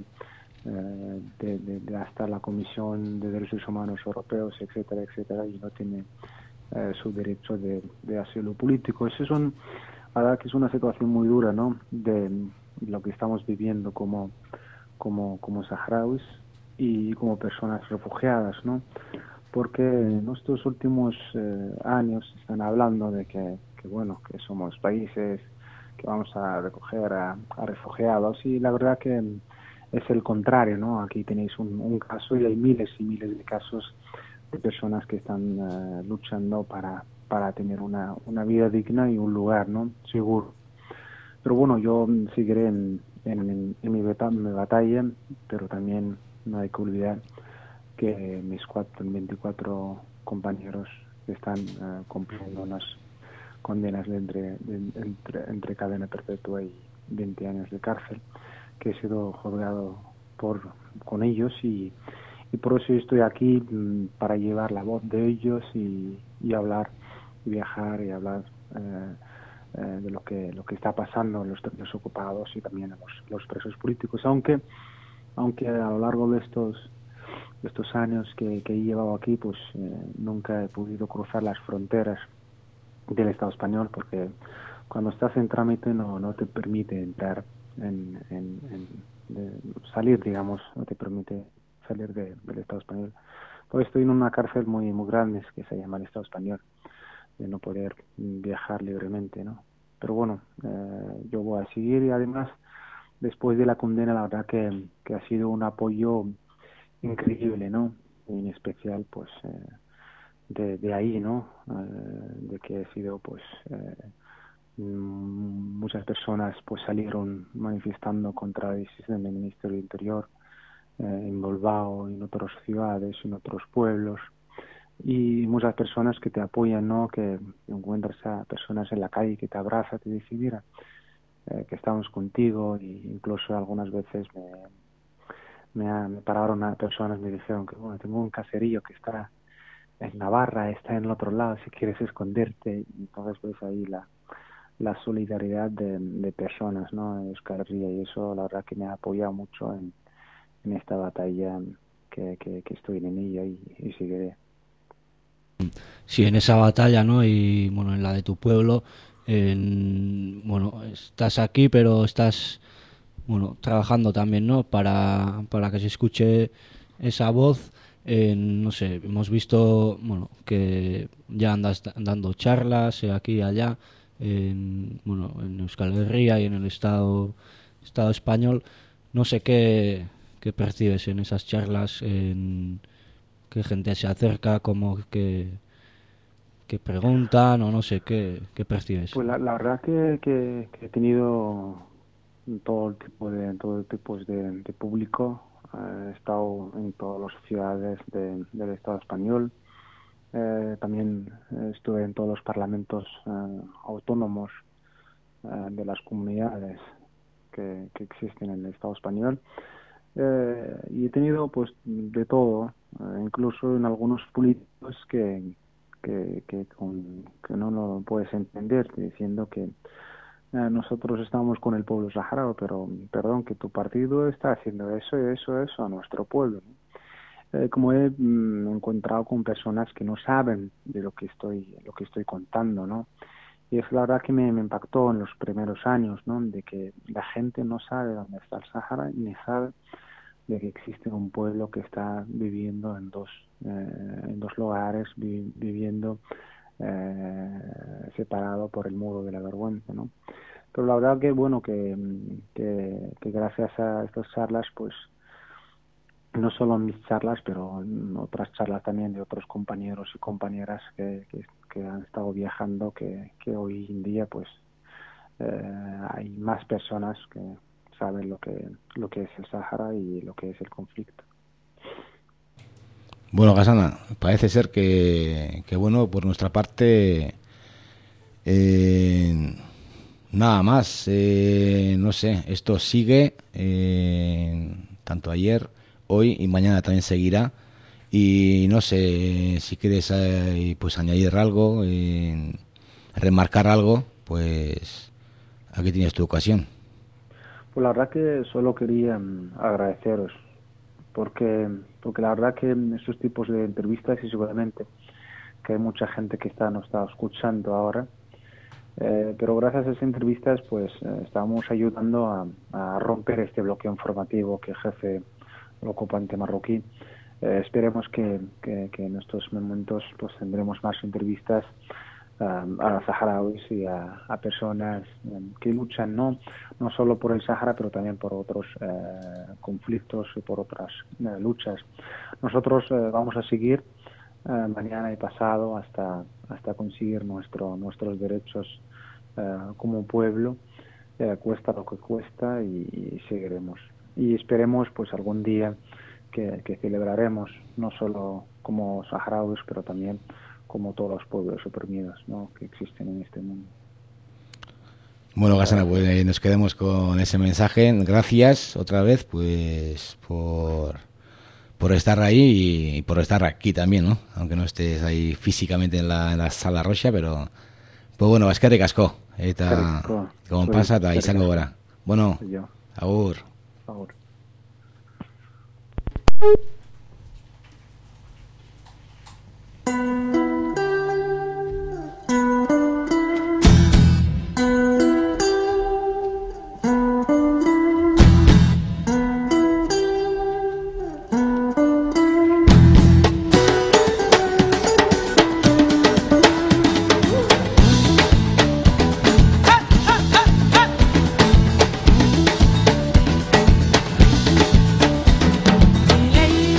eh, de, de, de hasta la Comisión de Derechos Humanos Europeos, etcétera, etcétera, y no tiene eh, su derecho de, de asilo político. Eso es un, la verdad que es una situación muy dura, ¿no?, de lo que estamos viviendo como como como saharauis y como personas refugiadas, ¿no? Porque en estos últimos eh, años están hablando de que, que, bueno, que somos países que vamos a recoger a, a refugiados, y la verdad que es el contrario, ¿no? Aquí tenéis un, un caso y hay miles y miles de casos de personas que están uh, luchando para, para tener una, una vida digna y un lugar, ¿no?, seguro. Pero bueno, yo seguiré en, en, en, en mi, beta, mi batalla, pero también no hay que olvidar que mis cuatro, veinticuatro compañeros están uh, cumpliendo unas condenas de entre, de, entre, entre cadena perpetua y veinte años de cárcel, que he sido juzgado por, con ellos, y, y por eso estoy aquí, m, para llevar la voz de ellos y, y hablar, y viajar y hablar eh, eh, de lo que lo que está pasando en los territorios ocupados y también en los, los presos políticos, aunque aunque a lo largo de estos de estos años que, que he llevado aquí, pues eh, nunca he podido cruzar las fronteras del Estado español, porque cuando estás en trámite no no te permite entrar en, en, en de salir, digamos, no te permite salir de, del Estado español. Pues estoy en una cárcel muy muy grande que se llama el Estado español, de no poder viajar libremente, ¿no? Pero bueno, eh, yo voy a seguir, y además después de la condena la verdad que, que ha sido un apoyo increíble, ¿no? En especial pues eh, de, de ahí, ¿no? Eh, de que he sido pues eh, muchas personas pues salieron manifestando contra la decisión del Ministerio del Interior eh, en Bilbao, en otras ciudades, en otros pueblos, y muchas personas que te apoyan, ¿no? Que encuentras a personas en la calle que te abrazan, te dicen, mira, eh, que estamos contigo, y incluso algunas veces me, me, ha, me pararon a personas, me dijeron que bueno, tengo un caserío que está en Navarra, está en el otro lado, si quieres esconderte. Y entonces pues ahí la, la solidaridad de, de personas, ¿no?, en Euskal Herria, y eso la verdad que me ha apoyado mucho en, en esta batalla que, que, que estoy en ella, y, y seguiré. Sí, en esa batalla, ¿no? Y bueno, en la de tu pueblo, en, bueno, estás aquí, pero estás, bueno, trabajando también, ¿no? Para, para que se escuche esa voz. En, no sé, hemos visto, bueno, que ya andas dando charlas eh, aquí y allá, en, bueno, en Euskal Herria y en el Estado, Estado español. No sé qué, qué percibes en esas charlas, en qué gente se acerca, como que, que preguntan, o no sé, qué, qué percibes. Pues la, la verdad que, que, que he tenido todo el tipo de todo tipos de, de público. He estado en todas las ciudades de, del Estado español. Eh, también estuve en todos los parlamentos eh, autónomos eh, de las comunidades que, que existen en el Estado español. Eh, y he tenido pues de todo, eh, incluso en algunos políticos que que, que, con, que no lo puedes entender, diciendo que eh, nosotros estamos con el pueblo saharaui, pero perdón, que tu partido está haciendo eso, eso, eso a nuestro pueblo, ¿no? Eh, como he mm, encontrado con personas que no saben de lo que estoy, lo que estoy contando, ¿no? Y es la verdad que me, me impactó en los primeros años, ¿no? De que la gente no sabe dónde está el Sahara ni sabe de que existe un pueblo que está viviendo en dos, eh, en dos lugares, vi, viviendo eh, separado por el muro de la vergüenza, ¿no? Pero la verdad que, bueno, que, que, que gracias a estas charlas, pues, no solo mis charlas, pero en otras charlas también de otros compañeros y compañeras que, que, que han estado viajando, que, que hoy en día, pues, eh, hay más personas que saben lo que lo que es el Sahara y lo que es el conflicto. Bueno, Gassana, parece ser que, que bueno, por nuestra parte, eh, nada más, eh, no sé, esto sigue, eh, tanto ayer, hoy y mañana también seguirá, y no sé, si quieres eh, pues añadir algo, eh, remarcar algo, pues aquí tienes tu ocasión. Pues la verdad que solo quería um, agradeceros, porque porque la verdad que en estos tipos de entrevistas, y seguramente que hay mucha gente que está nos está escuchando ahora, eh, pero gracias a esas entrevistas pues eh, estamos ayudando a, a romper este bloqueo informativo que ejerce el ocupante marroquí. Eh, esperemos que, que, que en estos momentos pues tendremos más entrevistas Um, a los saharauis y a, a personas um, que luchan no no solo por el Sahara, pero también por otros eh, conflictos y por otras eh, luchas. Nosotros eh, vamos a seguir eh, mañana y pasado hasta hasta conseguir nuestro nuestros derechos eh, como pueblo, eh, cuesta lo que cuesta, y, y seguiremos. Y esperemos pues algún día que, que celebraremos, no solo como saharauis, pero también como todos los pueblos oprimidos, ¿no?, que existen en este mundo. Bueno, Gassana, pues nos quedamos con ese mensaje. Gracias otra vez, pues, por, por estar ahí y por estar aquí también, ¿no? Aunque no estés ahí físicamente en la, en la sala roja, pero, pues bueno, eskerrik asko. Eta, como pasa, eta izango gara. Bueno, agur. Agur. Ley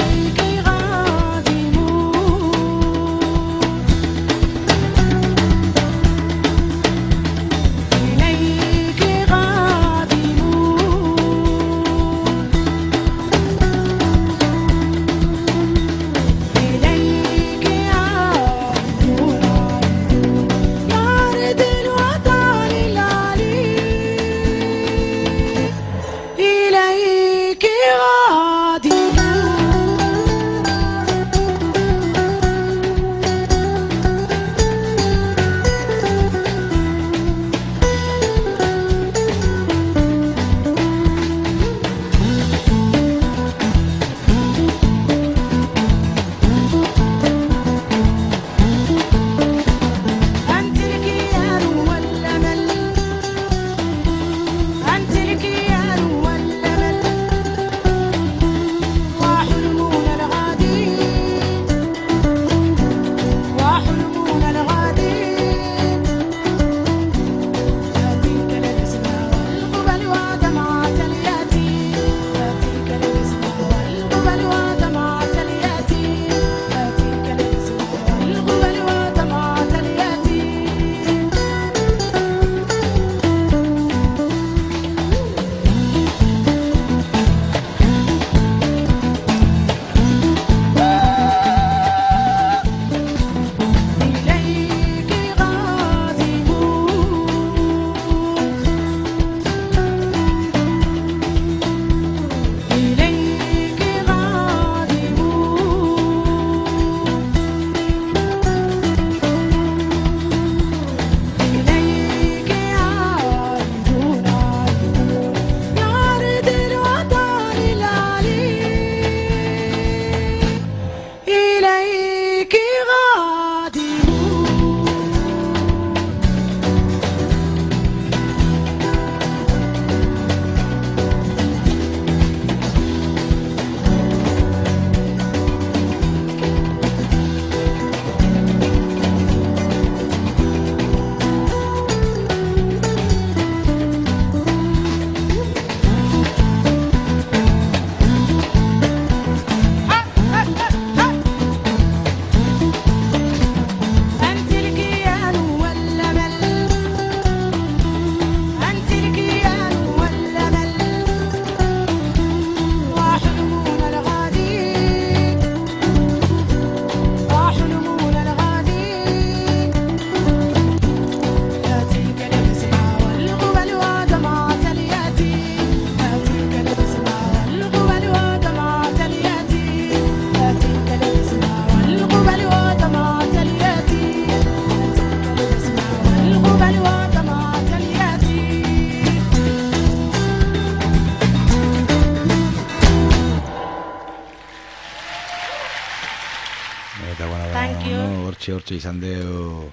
hortxe, hortxe izan deu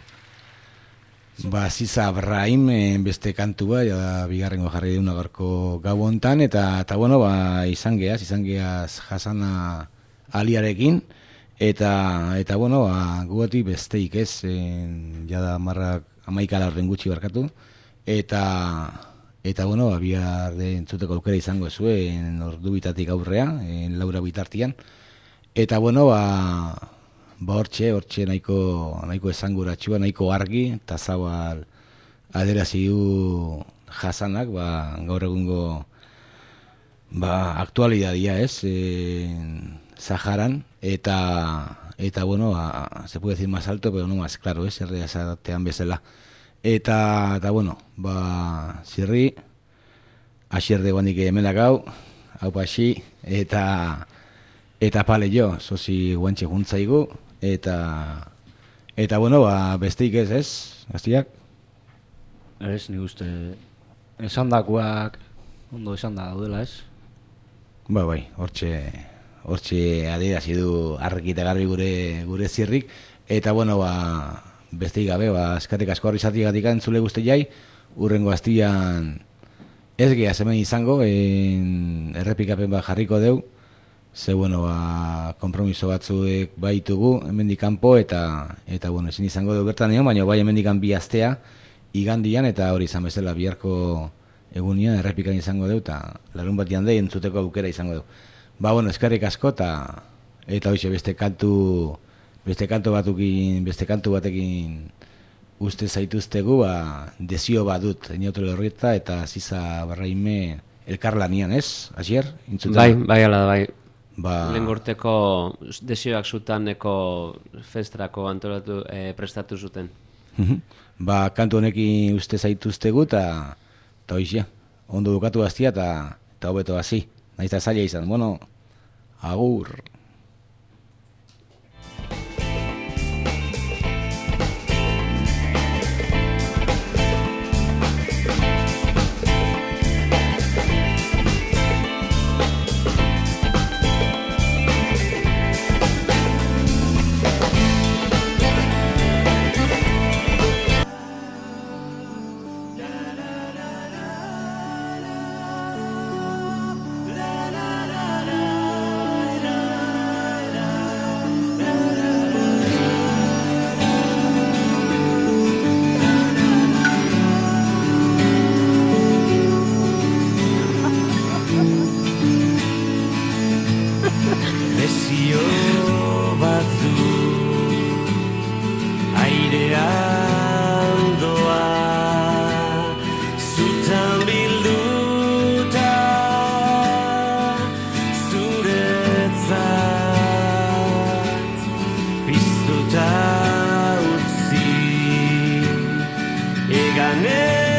ba, Ziza Abrahim beste kantua, ja, bigarrengo jarri deuna gaurko gau hontan, eta, eta bueno, ba, izan geaz, izan geaz Hasana Aliarekin, eta, eta bueno, ba, gugatik besteik ez, en, jada marrak amaika laurden gutxi barkatu, eta, eta bueno, ba, bihar de entzuteko aukera izango zuen ordu bitatik aurrea, en Laura bitartian, eta bueno, ba, ba hortxe, hortxe nahiko, nahiko esanguratxua, nahiko argi, eta zabal aderazi du Hasanak, ba, gaur egungo ba, aktualidadia ez, en Saharan, eta, eta bueno, a, se puede decir más alto, pero no más claro, ez, errea esatean bezala. Eta, eta bueno, ba, zirri, asier de guandik emenak hau, hau pasi, eta, eta pale jo, sozi guantxe juntzaigu, eta, eta bueno, ba, besteik ez, ez, gaztiak? Ez, nik uste, esan dakoak, ondo esan da daudela, ez? Ba, bai, hortxe, hortxe adierazi du argi eta garbi gure, gure zirrik, eta bueno, ba, besteik gabe, ba, eskatek asko horri zatigatik entzule guzti jai, urrengo astian ez geha hemen izango, en, errepikapen bat jarriko deu, ze, bueno, ba, kompromiso batzuek baitugu, hemendik kanpo, eta, eta, bueno, ezin izango deu bertan egon, baina bai hemendikan bi astea, igandian, eta hori izan bezala biharko egunian errepikan izango deu, eta larun batian dei entzuteko aukera izango deu. Ba, bueno, eskarrik asko, eta, eta hoxe beste kantu, beste kantu batukin, beste kantu batekin uste zaituztegu, ba, desio badut, eniotro horrieta, eta Ziza Abrahime elkarlanian, ez, Asier? Intzutan? Bai, bai, ala da, bai. Ba... Lehen urteko desioak zutaneko festrako antolatu, eh, prestatu zuten. Ba, kantu honekin uste zaituztegu, eta, eta hoxia, ondo dukatu bastia, eta, eta hobeto hasi. Naiz eta zaila izan, bueno, agur. Gané